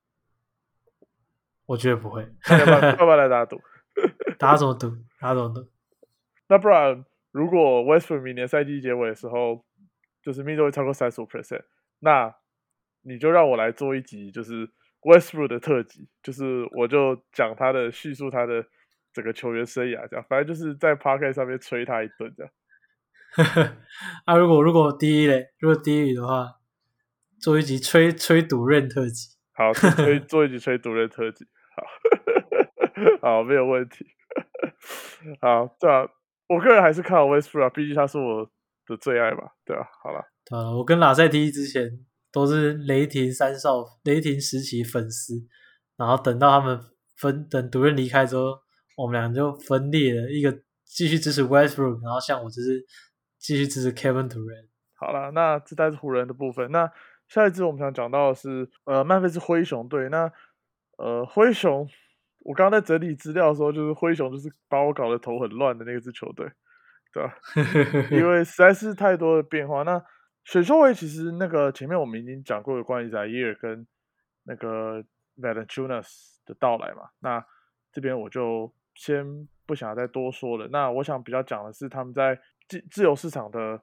我觉得不会。 要不要来打赌？ 打怎么赌？打怎么赌？ 那不然，如果 Westbrook 明年赛季结尾的时候，就是命中率超过35%，那你就让我来做一集，就是 Westbrook 的特辑，就是我就讲他的叙述他的整个球员生涯，这样，反正就是在 Podcast 上面吹他一顿这样。 啊，如果第一嘞，如果第一的话，做一集吹赌任特辑。 好，做一集吹赌任特辑，好，好，没有问题。好，对啊，我个人还是看好 Westbrook 啊，毕竟他是我的最爱嘛，对啊，好了， 我跟拉塞蒂之前都是雷霆雷霆时期粉丝，然后等到他们等独任离开之后，我们俩就分裂了，一个继续支持 Westbrook，然后像我就是继续支持 Kevin Durant。 好了，那这代是湖人的部分。那下一支我们想讲到的是曼菲斯灰熊队。那灰熊，我刚刚在整理资料的时候，就是灰熊就是把我搞得头很乱的那支球队，对吧？因为实在是太多的变化。那选秀会其实那个前面我们已经讲过有关于 Zaire 跟那个 Valanciunas 的到来嘛，那这边我就先不想再多说了。那我想比较讲的是他们在自由市场的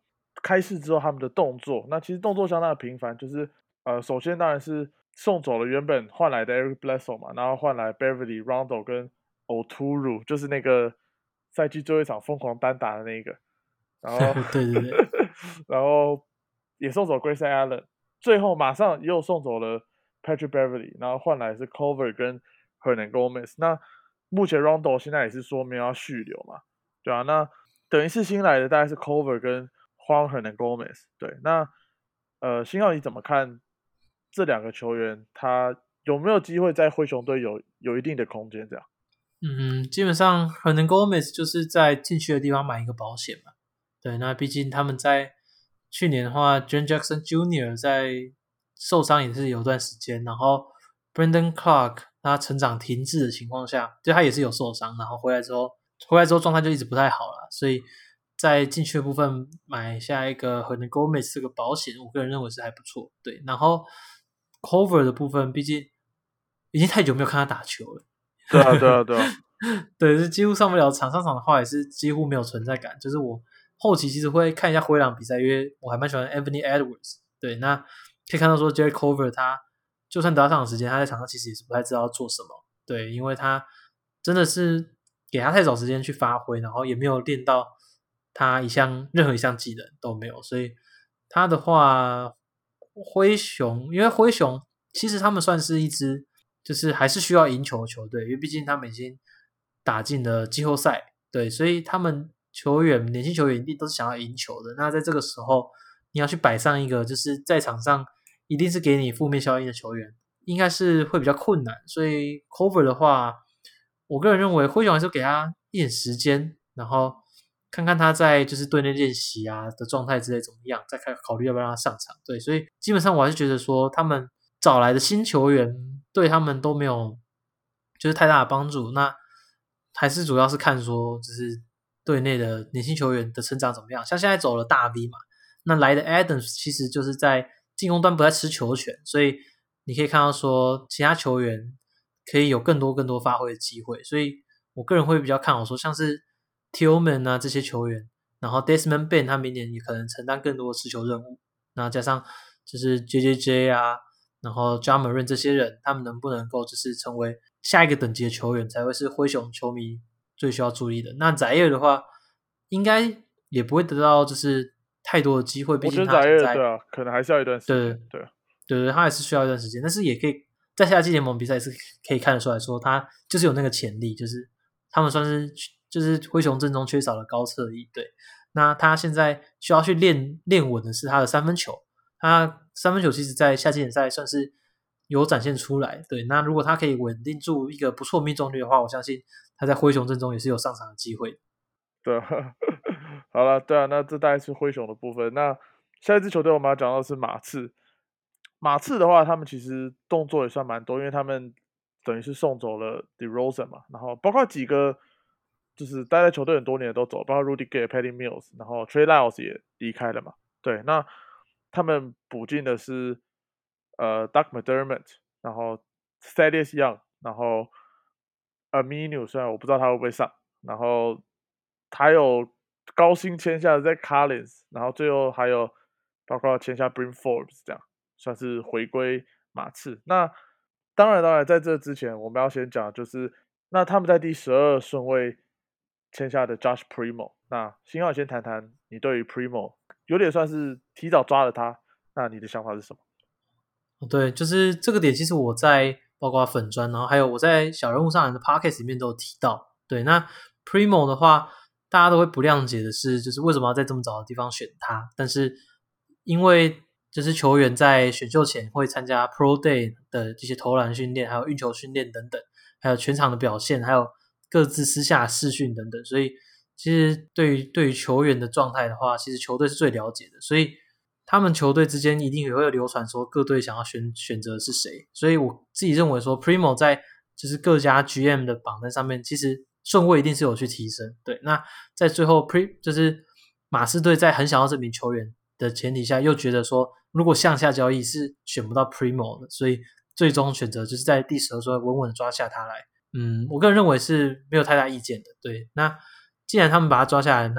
开市之后他们的动作，那其实动作相当的频繁，就是首先当然是送走了原本换来的 Eric Bledsoe 嘛，然后换来 Beverly、Rondo 跟 Oturu， 就是那个赛季最后一场疯狂单打的那个，然后对对对然后也送走 Grayson Allen， 最后马上又送走了 Patrick Beverly， 然后换来是 Culver 跟 Hernan Gomez。那目前 Rondo 现在也是说没有要续留嘛，对啊，那等于是新来的大概是 Culver 跟 Juan Hernan Gomez。对，那星耀你怎么看这两个球员？他有没有机会在灰熊队有一定的空间？这样？ 基本上Hernan Gomez 就是在禁区的地方买一个保险嘛。对，那毕竟他们在去年的话 Jaren Jackson Jr. 在受伤也是有段时间，然后 Brandon Clark 他成长停滞的情况下，就他也是有受伤，然后回来之后状态就一直不太好了，所以在禁区的部分买下一个 Hernan Gomez 这个保险，我个人认为是还不错。对，然后 Cover 的部分，毕竟已经太久没有看他打球了。 对啊，对啊，对啊。 对，是几乎上不了场，上场的话也是几乎没有存在感。就是我后期其实会看一下灰狼比赛，因为我还蛮喜欢 Anthony Edwards。对，那可以看到说 Jarrett Culver 他就算得到上场时间，他在场上其实也是不太知道要做什么。对，因为他真的是给他太少时间去发挥，然后也没有练到他任何一项技能都没有，所以他的话，因为灰熊其实他们算是一支就是还是需要赢球的球队，因为毕竟他们已经打进了季后赛，对，所以他们年轻球员一定都是想要赢球的。那在这个时候，你要去摆上一个就是在场上一定是给你负面效应的球员，应该是会比较困难。所以 Cover 的话，我个人认为灰熊还是给他一点时间，然后看看他在就是队内练习啊的状态之类怎么样，再考虑要不要让他上场。对，所以基本上我还是觉得说他们找来的新球员对他们都没有就是太大的帮助。那还是主要是看说就是队内的年轻球员的成长怎么样。像现在走了大 V 嘛，那来的 Adams 其实就是在进攻端不太吃球权，所以你可以看到说其他球员可以有更多发挥的机会。所以我个人会比较看好说像是 Tillman 啊这些球员，然后 Desmond Bane 他明年也可能承担更多的持球任务。那加上就是 JJJ 啊，然后 Ja Morant 这些人，他们能不能够就是成为下一个等级的球员，才会是灰熊球迷最需要注意的。那宰尔的话，应该也不会得到就是太多的机会，毕竟他现在对啊，可能还是要一段时间。 对，他还是需要一段时间，但是也可以在夏季联盟比赛是可以看得出来说，他就是有那个潜力，就是他们算是就是灰熊阵中缺少了高侧翼。对，那他现在需要去练稳的是他的三分球，他三分球其实在夏季联赛算是有展现出来。对，那如果他可以稳定住一个不错命中率的话，我相信他在灰熊阵中也是有上场的机会。 对，好了，对啊，那这大概是灰熊的部分。那下一支球队我们要讲到的是马刺。马刺的话，他们其实动作也算蛮多，因为他们等于是送走了 DeRozan 嘛，然后包括几个就是待在球队很多年的都走，包括 Rudy Gay、Patty Mills， 然后 Trey Lyles 也离开了嘛。对，那他们补进的是Doug McDermott， 然后 Thaddeus Young， 然后Aminu， 虽然我不知道他会不会上，然后还有高薪签下的 Zach Collins， 然后最后还有包括签下 Bryn Forbes， 这样算是回归马刺。那当然，在这之前我们要先讲，就是那他们在第12顺位签下的 Josh Primo。那星耀先谈谈你对于 Primo 有点算是提早抓了他，那你的想法是什么？ 对，就是这个点，其实我在包括粉专，然后还有我在小人物上人的 podcast 里面都有提到。对，那 Primo 的话，大家都会不谅解的是，就是为什么要在这么早的地方选他？但是因为就是球员在选秀前会参加 Pro Day 的这些投篮训练，还有运球训练等等，还有全场的表现，还有各自私下视讯等等，所以其实对于球员的状态的话，其实球队是最了解的，所以他们球队之间一定也会流传说各队想要选择是谁。所以我自己认为说 Primo 在就是各家 GM 的榜单上面，其实顺位一定是有去提升。对，那在最后就是马刺队在很想要这名球员的前提下，又觉得说如果向下交易是选不到 Primo 的，所以最终选择就是在第12顺位稳稳的抓下他来。我个人认为是没有太大意见的。对，那既然他们把他抓下来，那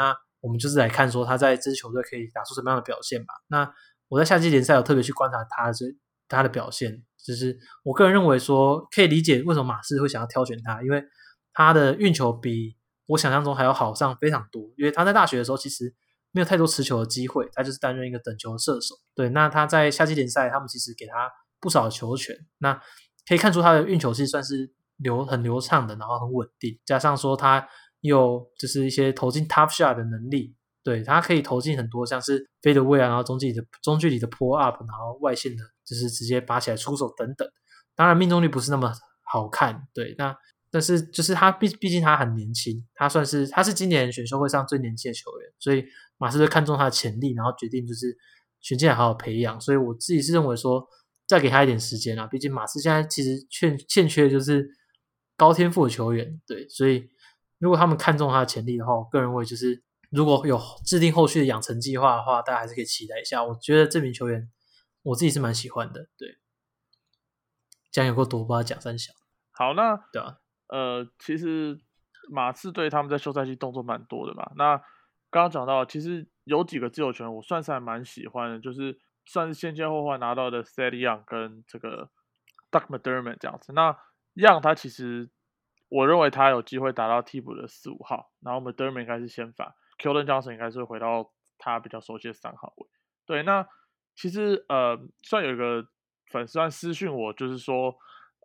我们就是来看说他在这支球队可以打出什么样的表现吧。那我在夏季联赛有特别去观察他的表现，就是我个人认为说可以理解为什么马刺会想要挑选他，因为他的运球比我想象中还要好上非常多。因为他在大学的时候其实没有太多持球的机会，他就是担任一个等球的射手。对，那他在夏季联赛他们其实给他不少的球权，那可以看出他的运球其实算是很流畅的，然后很稳定，加上说他有就是一些投进 tough shot 的能力。对，他可以投进很多像是 fade away 然后中距离的 pull up， 然后外线的就是直接拔起来出手等等。当然命中率不是那么好看，对，但是就是他毕竟他很年轻，他是今年选秀会上最年轻的球员，所以马刺队看中他的潜力，然后决定就是选进来好好培养。所以我自己是认为说再给他一点时间啦，毕竟马刺现在其实欠缺的就是高天赋的球员，对，所以如果他们看中他的潜力的话，我个人认为就是如果有制定后续的养成计划的话，大家还是可以期待一下。我觉得这名球员我自己是蛮喜欢的，对。讲有够多，不知道讲三小。 好，那对啊， 其实马刺队他们在休赛期动作蛮多的嘛。那刚刚讲到，其实有几个自由球员我算是还蛮喜欢的，就是算是先后换拿到的 Thad Young 跟这个 Doug McDermott 这样子。那 Young 他其实我认为他有机会打到替补的4、5号，然后 McDermott 应该是先发 ，Keldon Johnson 应该是会回到他比较熟悉的3号位。对，那其实虽然有一个粉丝私讯我，就是说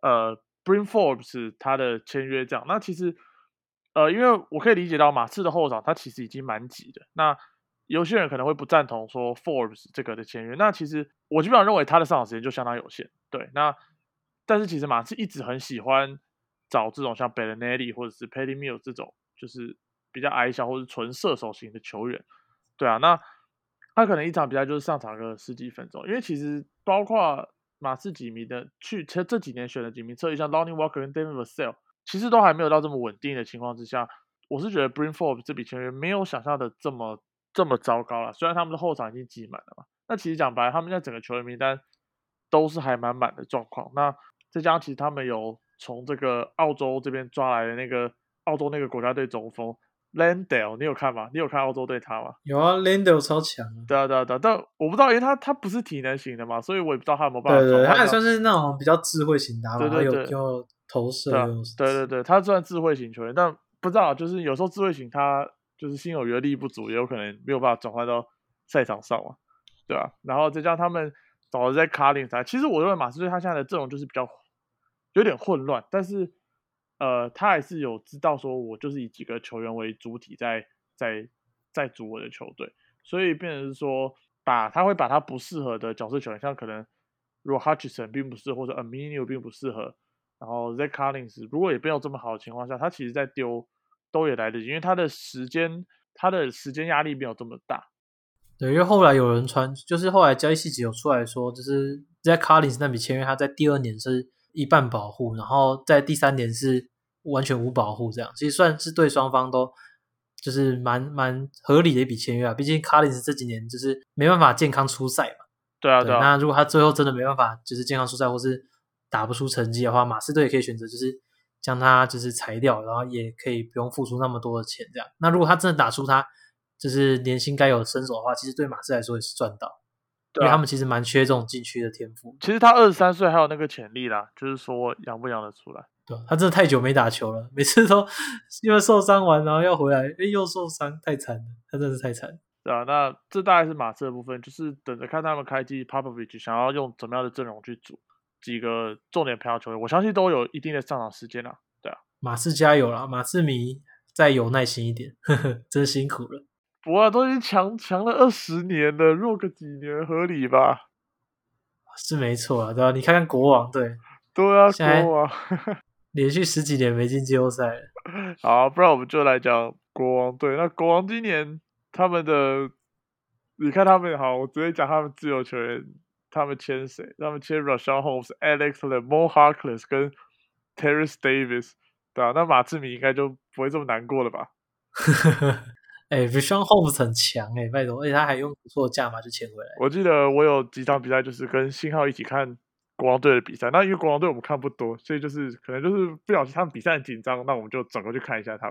Bryn Forbes 他的签约这样，那其实因为我可以理解到马刺的后场他其实已经蛮急的，那有些人可能会不赞同说 Forbes 这个的签约，那其实我基本上认为他的上场时间就相当有限，对，那但是其实马刺一直很喜欢找这种像 Bellinelli 或者是 Patty Mills 这种就是比较矮小或者纯射手型的球员，对啊，那他可能一场比赛就是上场个10几分钟，因为其实包括马刺几名的这几年选的几名侧翼，像 Lonnie Walker 跟 David Vassell， 其实都还没有到这么稳定的情况之下，我是觉得 Bryn Forbes 这笔签约没有想象的这么糟糕了。虽然他们的后场已经挤满了嘛，那其实讲白了，他们在整个球员名单都是还蛮满的状况。那再加上其实他们有从这个澳洲这边抓来的那个澳洲那个国家队中锋 Landale， 你有看吗？你有看澳洲队他吗？ 有啊 Landale 超强啊。 对啊，对啊，对啊，但我不知道，因为他不是体能型的嘛，所以我也不知道他有没有办法对对， 转换到。 他也算是那种比较智慧型打法，他对对对， 有投射， 对啊， 有对对对，他算智慧型球员，但不知道，就是有时候智慧型他就是心有余而力不足，也有可能没有办法转换到赛场上嘛，对吧、然后再加上他们找的在卡林赛，其实我认为马刺队他现在的阵容就是比较有点混乱，但是他还是有知道说我就是以几个球员为主体在组我的球队，所以变成是说他会把他不适合的角色球员，像可能如果 Hutchinson 并不适合，或者 Aminu 并不适合。然后 Zach Collins 如果也没有这么好的情况下，他其实在丢都也来得及，因为他的时间压力没有这么大。 对，因为后来有人就是后来交易细节有出来说，就是 Zach Collins 那笔签约，他在第2年是一半保护，然后在第3年是完全无保护，这样其实算是对双方都就是蛮合理的一笔签约啊。毕竟 Collins 这几年就是没办法健康出赛嘛。 对啊， 对，那如果他最后真的没办法就是健康出赛，或是打不出成绩的话，马刺队也可以选择就是将他就是裁掉，然后也可以不用付出那么多的钱这样。那如果他真的打出他就是年薪该有的身手的话，其实对马刺来说也是赚到，因为他们其实蛮缺这种禁区的天赋。 其实他23岁还有那个潜力啦，就是说养不养得出来。 对，他真的太久没打球了，每次都因为受伤完然后要回来，又受伤，太惨了，他真的是太惨。 对啊，那这大概是马刺的部分，就是等着看他们开季 Popovich 想要用怎么样的阵容去组几个重点培养球员，我相信都有一定的上场时间啦。对啊， 马刺加油啦，马刺迷再有耐心一点，呵呵，真辛苦了。 不过都已经强了20年了，弱个几年合理吧？ 是没错啊，对吧？你看看国王队， 对啊， 现在国王连续10几年没进季后赛了。 好，不然我们就来讲国王队。那国王今年他们的，你看他们好，我直接讲他们自由球员，他们签谁？他们签 Rashawn Holmes、Alex Len、Mo Harkless 跟 Terrence Davis，对啊，那马刺迷应该就不会这么难过了吧？ Rashawn Holmes 很强拜托，而且他还用不错的价码就签回来。 我记得我有几场比赛就是跟信浩一起看国王队的比赛，那因为国王队我们看不多，所以就是可能就是不小心他们比赛很紧张，那我们就转过去看一下他们。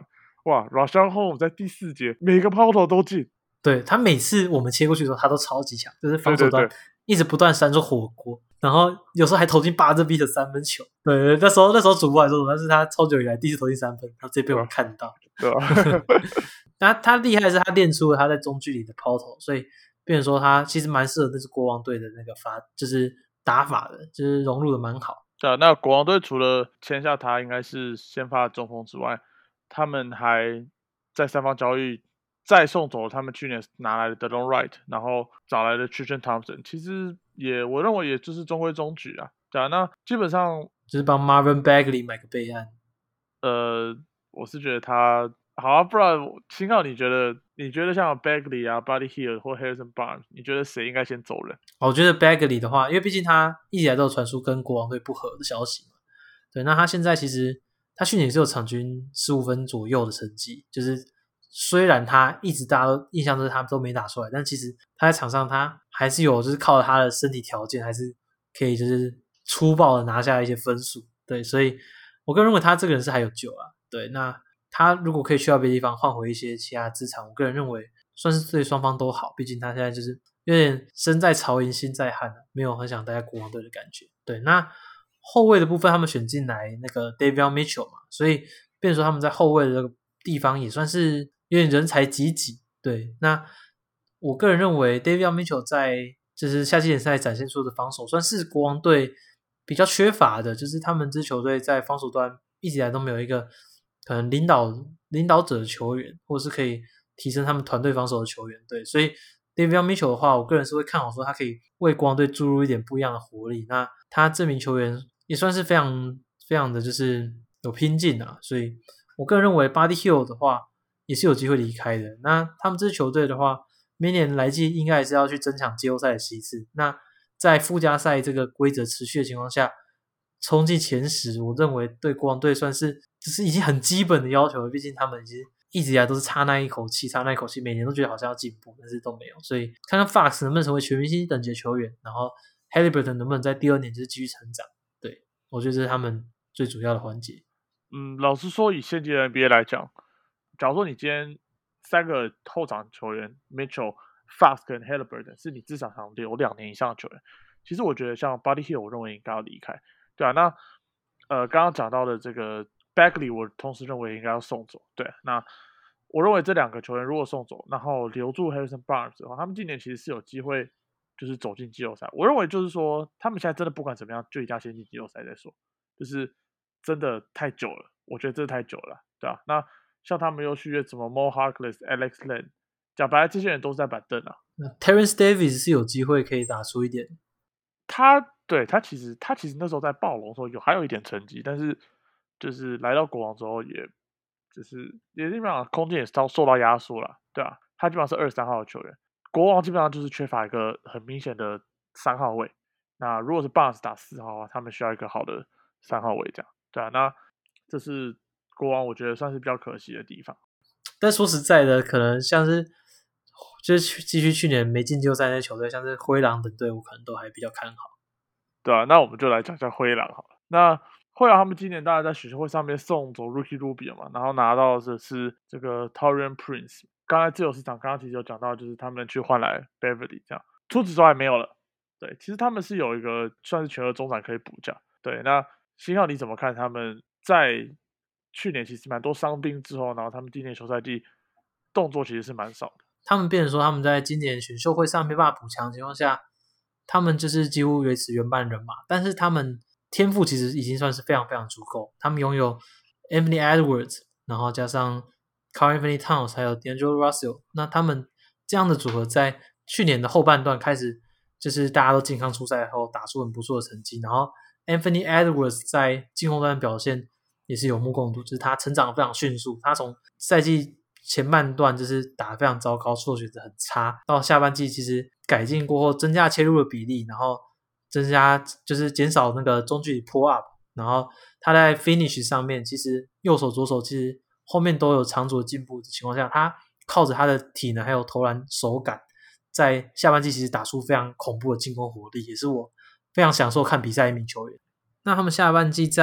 哇 Rashawn Holmes 在第4节每个抛投都进， 对，他每次我们切过去的时候，他都超级强，就是防守端对一直不断闪出火锅，然后有时候还投进巴特比的3分球。对，那时候主播还说，但是他超久以来第一次投进3分，然后直接被我们看到。 对吧？ 他厉害的是他练出了他在中距离的抛投，所以变成说他其实蛮适合那支国王队的那个就是打法的，就是融入的蛮好。 对啊，那国王队除了签下他应该是先发的中锋之外，他们还在3方交易再送走了他们去年拿来的 Delon Wright， 然后找来的 Tristan Thompson， 其实我认为也就是中规中矩啊。对啊，那基本上就是帮 Marvin Bagley 买个备案。 我是觉得他好啊，不然星浩你觉得像 Bagley 啊 Buddy Hield 或 Harrison Barnes， 你觉得谁应该先走人？ 我觉得 Bagley 的话，因为毕竟他一直以来都有传出跟国王队不合的消息嘛。对，那他现在其实他去年也是有场均15分左右的成绩，就是虽然他一直大家都印象中他都没打出来，但其实他在场上他还是有就是靠他的身体条件还是可以就是粗暴的拿下一些分数。对，所以我个人认为他这个人是还有救啊。对，那他如果可以去到别的地方换回一些其他资产，我个人认为算是对双方都好，毕竟他现在就是有点身在曹营心在汉，没有很想待在国王队的感觉。对，那后卫的部分他们选进来那个 Davion Mitchell 嘛，所以变成说他们在后卫的这个地方也算是有点人才济济。对，那我个人认为 Davion Mitchell 在就是夏季联赛展现出的防守算是国王队比较缺乏的，就是他们这球队在防守端一直以来都没有一个可能领导者的球员，或者是可以提升他们团队防守的球员。对，所以 Davion Mitchell 的话，我个人是会看好说他可以为国王队注入一点不一样的活力。那他这名球员也算是非常非常的就是有拼劲啊，所以我个人认为 Buddy Hield 的话也是有机会离开的。那他们这支球队的话，明年来季应该还是要去争抢季后赛的席次。那在附加赛这个规则持续的情况下，冲进前10，我认为对国王队算是就是已经很基本的要求了。毕竟他们已经一直以来都是差那一口气，每年都觉得好像要进步，但是都没有。所以看看 Fox 能不能成为全明星等级的球员，然后 Haliburton 能不能在第2年就是继续成长。对，我觉得这是他们最主要的环节。 老实说，以现阶的 NBA 来讲，假如说你今天3个后场球员 Mitchell、Fox 跟 Haliburton 是你至少想留2年以上的球员，其实我觉得像 Buddy Hield 我认为应该要离开。对啊，那刚刚讲到的这个 Bagley 我同时认为应该要送走。对，那我认为这2个球员如果送走，然后留住 Harrison Barnes 的话，他们今年其实是有机会就是走进季后赛。我认为就是说他们现在真的不管怎么样就一定要先进季后赛再说，就是真的太久了，我觉得这太久了，对啊，那像他们又续约什么 Mo Harkless、Alex Len， 讲白了这些人都是在板凳啊。 Terence Davis 是有机会可以打出一点。 他其实那时候在暴龙的时候还有一点成绩，但是就是来到国王之后也基本上空间也受到压缩了，对啊，他基本上是23号的球员，国王基本上就是缺乏一个很明显的3号位。那如果是 Barnes 打4号的话，他们需要一个好的3号位这样，对啊，那这是国王我觉得算是比较可惜的地方。 但说实在的，可能像是就是继续去年没进季后赛那些球队，像是灰狼等队，我可能都还比较看好。 对啊，那我们就来讲一下灰狼好了。那灰狼他们今年大概在选秀会上面送走 Ricky Rubio 嘛，然后拿到的是这个 Taurean Prince。刚才自由市场刚刚其实有讲到，就是他们去换来 Beverly 这样，除此之外没有了。对，其实他们是有一个算是全额中产可以补价。对，那星浩你怎么看他们在去年其实蛮多伤兵之后，然后他们今年休赛季动作其实是蛮少的。 他们变成说他们在今年选秀会上没办法补强的情况下，他们就是几乎维持原班人马，但是他们天赋其实已经算是非常非常足够。他们拥有 Anthony Edwards， 然后加上 Karl-Anthony Towns 还有 D'Angelo Russell， 那他们这样的组合在去年的后半段开始就是大家都健康出赛后打出很不错的成绩，然后 Anthony Edwards 在进攻端的表现也是有目共睹，就是他成长非常迅速，他从赛季前半段就是打得非常糟糕，出手选择很差，到下半季其实改进过后增加切入的比例，然后增加就是减少那个中距离 pull up， 然后他在 finish 上面其实右手左手其实后面都有长足的进步的情况下，他靠着他的体能还有投篮手感，在下半季其实打出非常恐怖的进攻火力，也是我非常享受看比赛的一名球员。那他们下半季在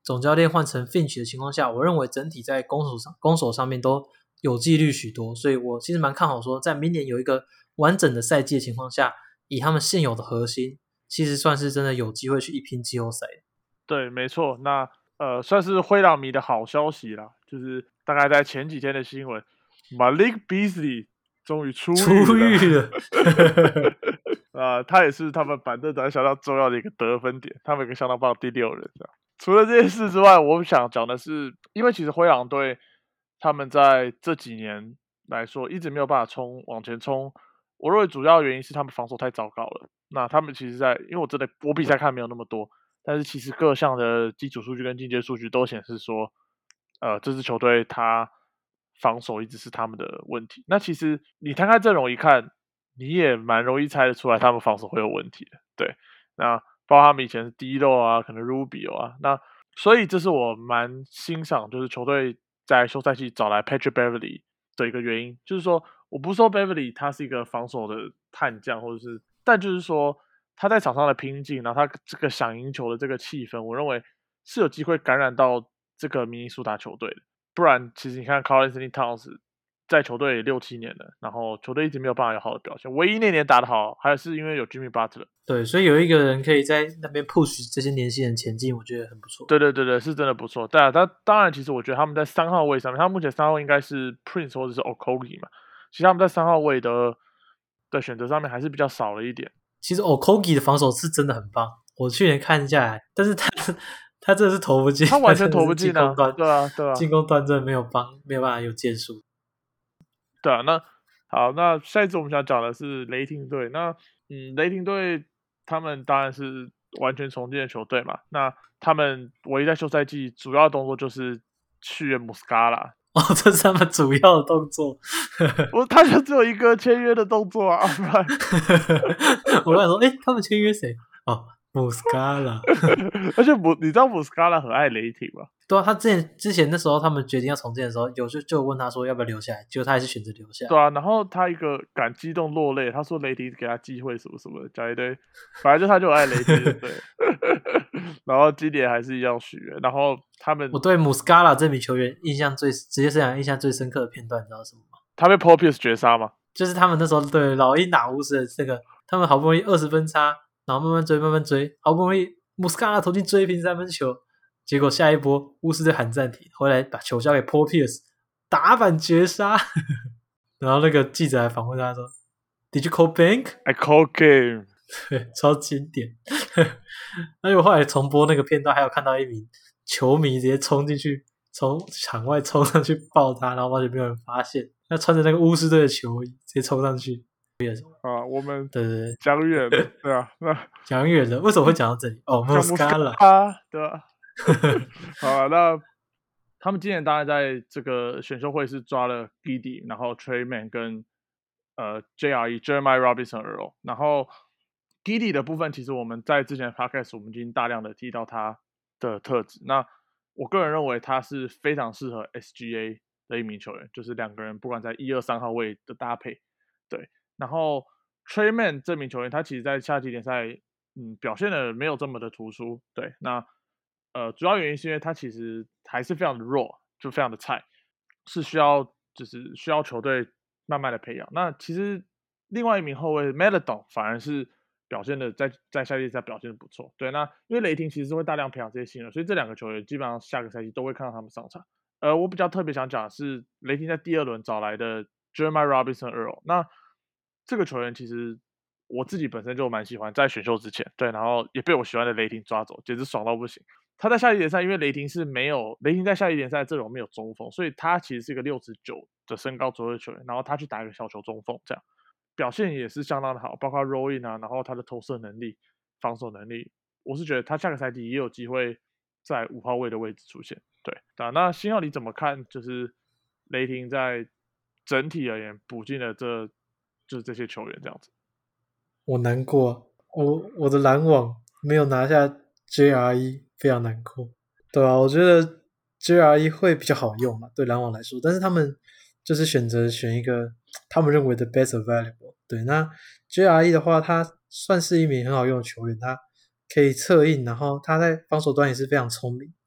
总教练换成 Finch 的情况下，我认为整体在攻守上面都有纪律许多，所以我其实蛮看好说，在明年有一个完整的赛季的情况下，以他们现有的核心，其实算是真的有机会去一拼季后赛。 对，没错。那算是灰狼迷的好消息啦，就是大概在前几天的新闻 ，Malik Beasley 终于出狱了。他也是他们板凳端相当重要的一个得分点，他们有个相当棒的第6人这样。除了这件事之外，我想讲的是，因为其实灰狼队他们在这几年来说一直没有办法往前冲，我认为主要原因是他们防守太糟糕了。那他们其实因为我比赛看没有那么多，但是其实各项的基础数据跟进阶数据都显示说，这支球队他防守一直是他们的问题。那其实你摊开阵容一看，你也蛮容易猜得出来他们防守会有问题的。对，那包括他们以前是 D-Lo 啊，可能 Rubio 啊，那所以这是我蛮欣赏，就是球队在休赛期找来 Patrick Beverley 的一个原因，就是说我不是说 Beverley 他是一个防守的悍将，或者是，但就是说他在场上的拼劲，然后他这个想赢球的这个气氛，我认为是有机会感染到这个明尼苏达球队的。不然，其实你看 Karl-Anthony Towns 在球队6-7年了，然后球队一直没有办法有好的表现。唯一那年打得好，还是因为有 Jimmy Butler。 对，所以有一个人可以在那边 push 这些年轻人前进，我觉得很不错。 对，是真的不错。但他当然，其实我觉得他们在3号位上面，他目前3号应该是 Prince 或者是 Okogie 嘛。其实他们在3号位的选择上面还是比较少了一点。 其实 Okogie 的防守是真的很棒，我去年看下来，但是他真的是投不进， 他完全投不进啊！ 对啊， 进攻端真的没有办法有建树。 对啊，那好，那下一次我们想讲的是雷霆队。那雷霆队他们当然是完全重建的球队嘛。那他们唯一在休赛季主要的动作就是续约穆斯卡拉。 哦，这是他们主要的动作。 他就只有一个签约的动作啊，不然我想说，他们签约谁？哦，穆斯卡拉。 而且你知道穆斯卡拉很爱雷霆吗？ 对啊，他之前那时候他们决定要重建的时候，就问他说要不要留下来，结果他还是选择留下来。 对啊，然后他一个敢激动落泪，他说雷霆给他机会什么什么的，讲一堆，反正他就爱雷霆，对。然后今年还是一样续约，然后他们， 我对穆斯卡拉这名球员职业生涯印象最深刻的片段，你知道什么吗？ 他被 Paul Pierce 绝杀吗？ 就是他们那时候对老鹰打巫师的这个，他们好不容易20分差，然后慢慢追，好不容易穆斯卡拉投进追平3分球，结果下一波巫师队喊暂停，回来把球交给 Paul Pierce 打板绝杀。然后那个记者还访问他说 Did you call bank? I call game。 对，超经典。那我后来重播那个片段，还有看到一名球迷直接冲进去，从场外冲上去抱他，然后完全没有人发现，他穿着那个巫师队的球衣直接冲上去。 啊，我们对讲远了，对啊，那讲远了，为什么会讲到这里？哦，穆斯卡拉啊，对吧？好，那他们今年当然在这个选秀会是抓了 Giddey， 然后 Tre Mann 跟JRE Jeremiah Robinson Earl， 然后 Giddey 的部分，其实我们在之前的 podcast 我们已经大量的提到他的特质。那我个人认为他是非常适合 SGA 的一名球员，就是2个人不管在1、2、3号位的搭配，对。然后 Tre Mann 这名球员，他其实在夏季联赛表现的没有这么的突出，对。那主要原因是因为他其实还是非常的弱，就非常的菜，是需要球队慢慢的培养。那其实另外一名后卫 Melodon 反而是表现的在夏季赛表现的不错，对。那因为雷霆其实会大量培养这些新人，所以这2个球员基本上下个赛季都会看到他们上场。我比较特别想讲的是雷霆在第2轮找来的 Jeremiah Robinson Earl， 那这个球员其实我自己本身就蛮喜欢，在选秀之前，对，然后也被我喜欢的雷霆抓走，简直爽到不行。他在夏季联赛，因为雷霆在夏季联赛阵容没有中锋，所以他其实是一个69的身高左右的球员，然后他去打一个小球中锋，这样表现也是相当的好，包括 roll in 啊，然后他的投射能力、防守能力，我是觉得他下个赛季也有机会在5号位的位置出现。对，那星浩你怎么看？就是雷霆在整体而言补进了就是这些球员这样子。 我难过，我的篮网没有拿下 JRE， 非常难过。对啊，我觉得 JRE 会比较好用嘛，对篮网来说，但是他们就是选一个他们认为的 best available。对，那 JRE 的话，他算是一名很好用的球员，他可以策应，然后他在防守端也是非常聪明。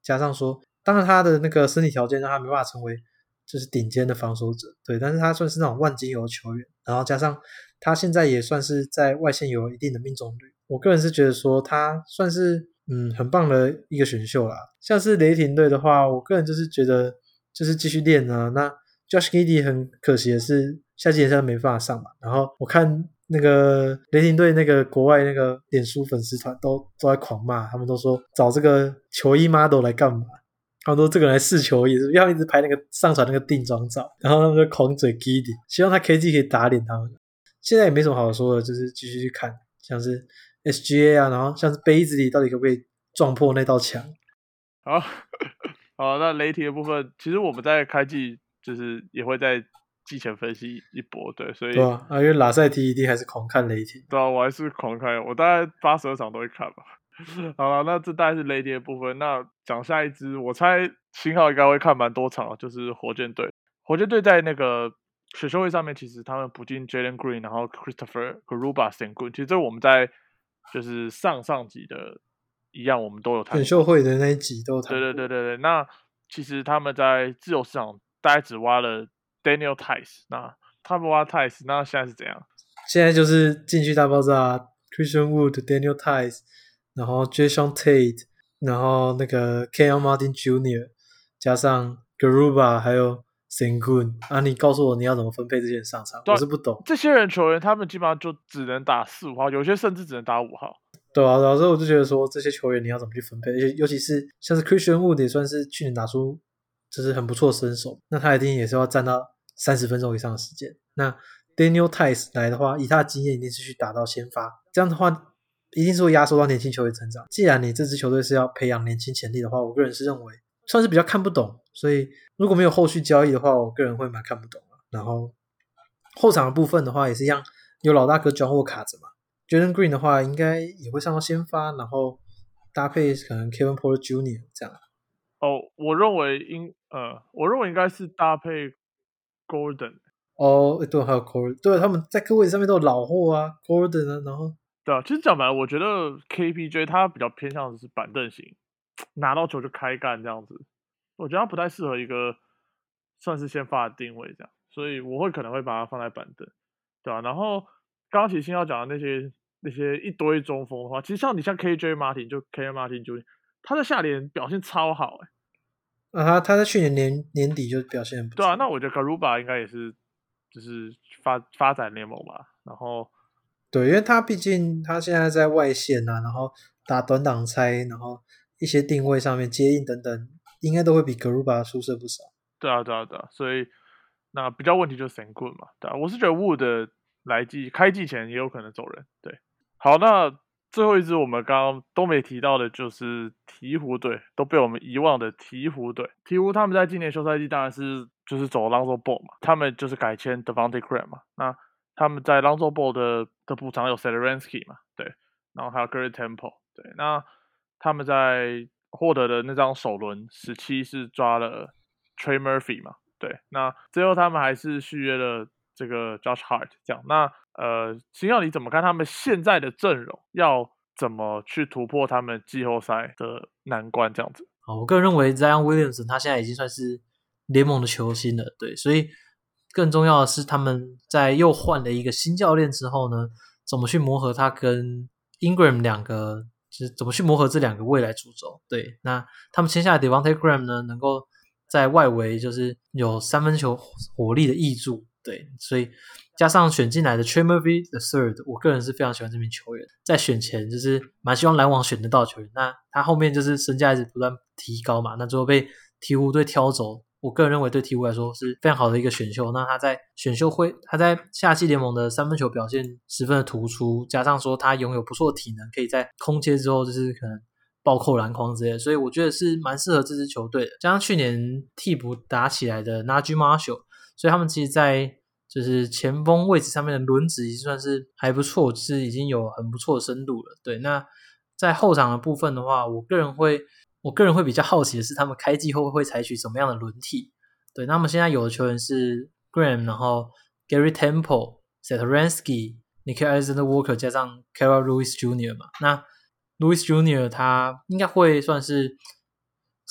加上说，当然他的那个身体条件让他没办法成为就是顶尖的防守者，对，但是他算是那种万金油球员，然后加上他现在也算是在外线有一定的命中率，我个人是觉得说他算是很棒的一个选秀啦。像是雷霆队的话，我个人就是觉得就是继续练啊，那 Josh Giddey 很可惜的是夏季联赛没办法上嘛，然后我看那个雷霆队那个国外那个脸书粉丝团都在狂骂，他们都说找这个球衣 model 来干嘛？他们说这个人来试球衣，要一直拍那个上传那个定妆照，然后他们就狂嘴 Giddey， 希望他 KG 可以打脸他们。现在也没什么好说的，就是继续去看，像是 SGA 啊，然后像是杯子里到底可不可以撞破那道墙。 好，好，那雷霆的部分，其实我们在开季就是也会在季前分析一波，对，所以对啊，因为拉塞提一定还是狂看雷霆。 对啊，我还是狂看，我大概82场都会看吧。好了，那这大概是雷霆的部分。那讲下一支，我猜星号应该会看蛮多场，就是火箭队。火箭队在那个选秀会上面，其实他们补进 Jalen Green， 然后 Christopher Garuba、Sengun， 其实这我们在就是上集的一样，我们都有谈选秀会的那一集都有谈过。 对。那其实他们在自由市场大概只挖了 Daniel Tice， 那他们挖 Tice， 那现在是怎样？ 现在就是禁区大爆炸 ，Christian Wood、Daniel Tice， 然后 Jason Tate， 然后那个 Keon Martin Jr. 加上 Garuba 还有 Sengun 啊，你告诉我你要怎么分配这些人上场？我是不懂。 这些人球员他们基本上就只能打4、5号，有些甚至只能打5号。 对啊，所以我就觉得说这些球员你要怎么去分配，尤其是像是 Christian Wood 也算是去年打出就是很不错的身手，那他一定也是要占到30分钟以上的时间。那 Daniel Tice 来的话，以他的经验一定是去打到先发，这样的话一定是会压缩到年轻球员成长。既然你这支球队是要培养年轻潜力的话，我个人是认为算是比较看不懂，所以如果没有后续交易的话，我个人会蛮看不懂的。然后后场的部分的话也是一样，有老大哥 John Wall 卡着嘛。Jalen Green 的话应该也会上到先发，然后搭配可能 Kevin Porter Jr. 这样。 我认为应该是搭配 Gordon。 对，还有 Gordon， 对，他们在各位置上面都有老货啊 ，Gordon 啊，然后对啊，其实讲白了，我觉得 KPJ 他比较偏向的是板凳型，拿到球就开干这样子。我觉得他不太适合一个算是先发的定位这样，所以我可能会把它放在板凳，对吧、然后刚刚其实新要讲的那些一堆中锋的话，其实像KJ Martin 就 KJ Martin 就他在下联表现超好他在去年年底就表现很不错。 对啊，那我觉得 Garuba 应该也是就是发展联盟吧，然后对，因为他毕竟他现在在外线啊，然后打短挡拆，然后一些定位上面接应等等，应该都会比 Garuba 出色不少。 对啊，所以那比较问题就是 Sengun 嘛，对啊，我是觉得 Wood 开季前也有可能走人，对。好，那最后一支我们刚刚都没提到的就是鹈鹕队，都被我们遗忘的鹈鹕队。鹈鹕他们在今年休赛季当然是就是走 Lonzo Ball 嘛，他们就是改签 Devontae Graham 嘛，那他们在 Lonzo Ball 的补偿有 Satoransky 嘛，对，然后还有 Garrett Temple， 对，那他们在获得的那张首轮17是抓了 Trey Murphy 嘛，对，那最后他们还是续约了这个 Josh Hart 这样。那星耀你怎么看他们现在的阵容要怎么去突破他们季后赛的难关这样子？ 好，我个人认为 Zion Williamson 他现在已经算是联盟的球星了，对，所以更重要的是他们在又换了一个新教练之后呢，怎么去磨合他跟 Ingram 两个，就是怎么去磨合这两个未来主轴。对，那他们签下的 Devontae Graham 呢，能够在外围就是有三分球火力的挹注，对，所以加上选进来的 Trey Murphy III， 我个人是非常喜欢这名球员，在选前就是蛮希望篮网选得到球员，那他后面就是身价一直不断提高嘛，那最后被鹈鹕队挑走，我个人认为对鹈鹕来说是非常好的一个选秀。那他在他在夏季联盟的三分球表现十分的突出，加上说他拥有不错的体能，可以在空切之后就是可能暴扣篮筐之类的，所以我觉得是蛮适合这支球队的。加上去年替补打起来的 Najee Marshall， 所以他们其实在就是前锋位置上面的轮值已经算是还不错，就是已经有很不错的深度了。对，那在后场的部分的话，我个人会比较好奇的是他们开季后会采取什么样的轮替。对，那他们现在有的球员是 Graham， 然后 Gary Temple、Satoransky、Nickeil Alexander-Walker 加上 Kira Lewis Jr. 嘛。那 Lewis Jr. 他应该会算是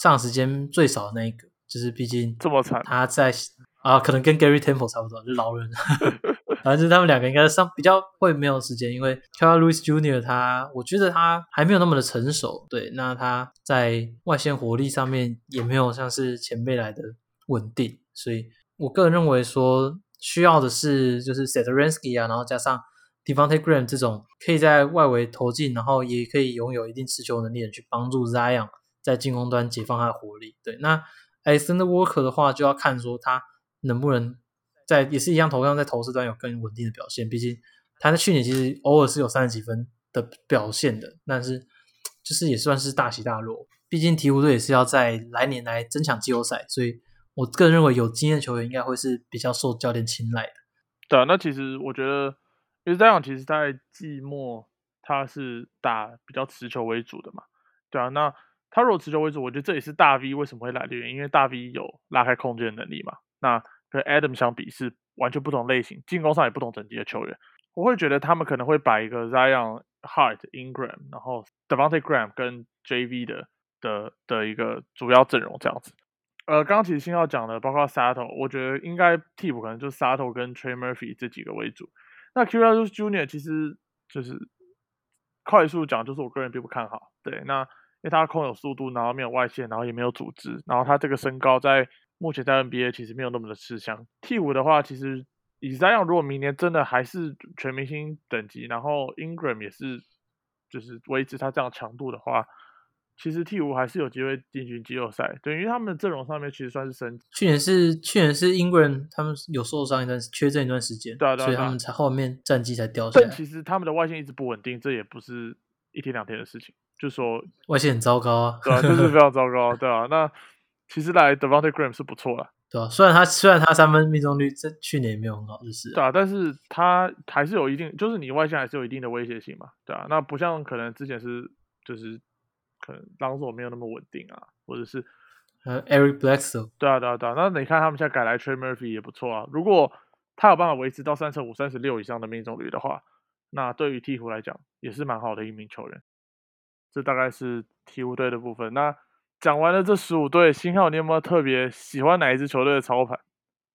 上时间最少的那一个，就是毕竟这么惨他在可能跟 Gary Temple 差不多，就是老人。反正就是他们两个应该比较会没有时间，因为 Kevin Lewis Jr. 我觉得他还没有那么的成熟，对，那他在外线火力上面也没有像是前辈来的稳定，所以我个人认为说需要的是就是 Satoransky 然后加上 Devontae Graham 这种可以在外围投进，然后也可以拥有一定持球能力的去帮助 Zion 在进攻端解放他的火力。对，那 Alexander Walker 的话就要看说他能不能也是一样同样在投射端有更稳定的表现，毕竟他在去年其实偶尔是有30几分的表现的，但是就是也算是大起大落，毕竟鹈鹕队也是要在来年来争抢季后赛，所以我个人认为有经验的球员应该会是比较受教练青睐的。 对啊，那其实我觉得因为这样其实在季末他是打比较持球为主的嘛，对啊，那他如果持球为主，我觉得这也是大 V 为什么会来的原因，因为大 V 有拉开空间的能力嘛，那跟 Adam 相比是完全不同类型，进攻上也不同等级的球员。我会觉得他们可能会摆一个 Zion、Hart、Ingram， 然后 Devontae Graham 跟 JV 的一个主要阵容这样子。刚刚其实新浩讲的，包括 Sato， 我觉得应该替补可能就是 Sato 跟 Trey Murphy 这几个为主。那 Kyrgios Jr. 其实就是快速讲，就是我个人并不看好。对，那因为他空有速度，然后没有外线，然后也没有组织，然后他这个身高在目前在 NBA 其实没有那么的吃香。替补的话，其实以Zion如果明年真的还是全明星等级，然后 Ingram 也是就是维持他这样强度的话，其实鹈鹕还是有机会进军季后赛。对，因为他们的阵容上面其实算是升级。 去年是 Ingram 他们有受伤缺阵一段时间， 对， 所以他们才后面战绩才掉下来。 但其实他们的外线一直不稳定，这也不是一天两天的事情。就说外线很糟糕啊， 对啊，就是非常糟糕，对啊。那其实来 Devontae Graham 是不错啦， 对啊，虽然他三分命中率去年也没有很好，就是对啊，但是他还是有一定，就是你外线还是有一定的威胁性嘛，对啊。那不像可能之前就是可能朗佐没有那么稳定啊，或者是 Eric Bledsoe， 对啊。那你看他们现在改来 Trey Murphy 也不错啊，如果他有办法维持到35、36以上的命中率的话，那对于鹈鹕来讲也是蛮好的一名球员。这大概是鹈鹕队的部分。那讲完了这15队，星浩你有没有特别喜欢哪一支球队的操盘？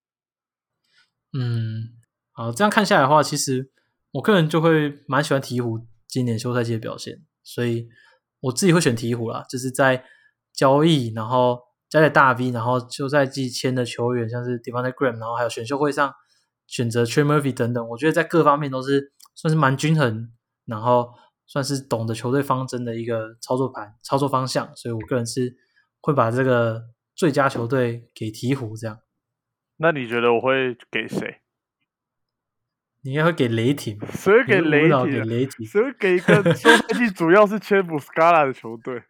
好，这样看下来的话，其实我个人就会蛮喜欢鹈鹕今年休赛季的表现，所以我自己会选鹈鹕啦，就是在交易，然后加点大 V， 然后休赛季签的球员，像是 Devontae Graham， 然后还有选秀会上选择 Trey Murphy 等等，我觉得在各方面都是算是蛮均衡，然后算是懂得球队方针的一个操作方向，所以我个人是会把这个最佳球队给鹈鹕这样。 那你觉得我会给谁？ 你应该会给雷霆， 谁会给雷霆？ 给雷霆， 谁会给一个休赛季主要是签补 Scala 的球队？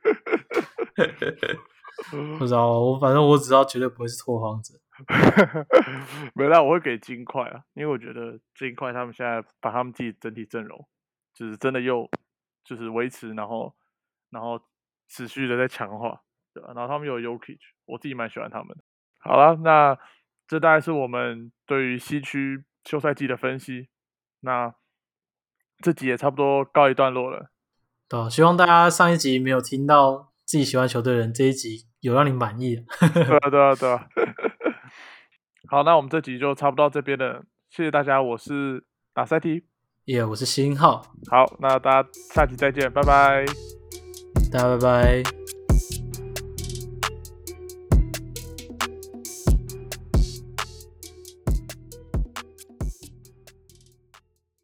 不知道，反正我只知道绝对不会是拓荒者。 没啦，我会给金块啊，因为我觉得金块他们现在把他们自己整体阵容，就是真的又就是维持，然后持续的在强化，对吧？然后他们有 Jokic， 我自己蛮喜欢他们的。好了，那这大概是我们对于西区休赛季的分析。那这集也差不多告一段落了。 对，希望大家上一集没有听到自己喜欢球队的人，这一集有让你满意。 对啊。好，那我们这集就差不多到这边了，谢谢大家，我是打赛题， 我是新浩。 好，那大家下集再见，拜拜， 大家拜拜。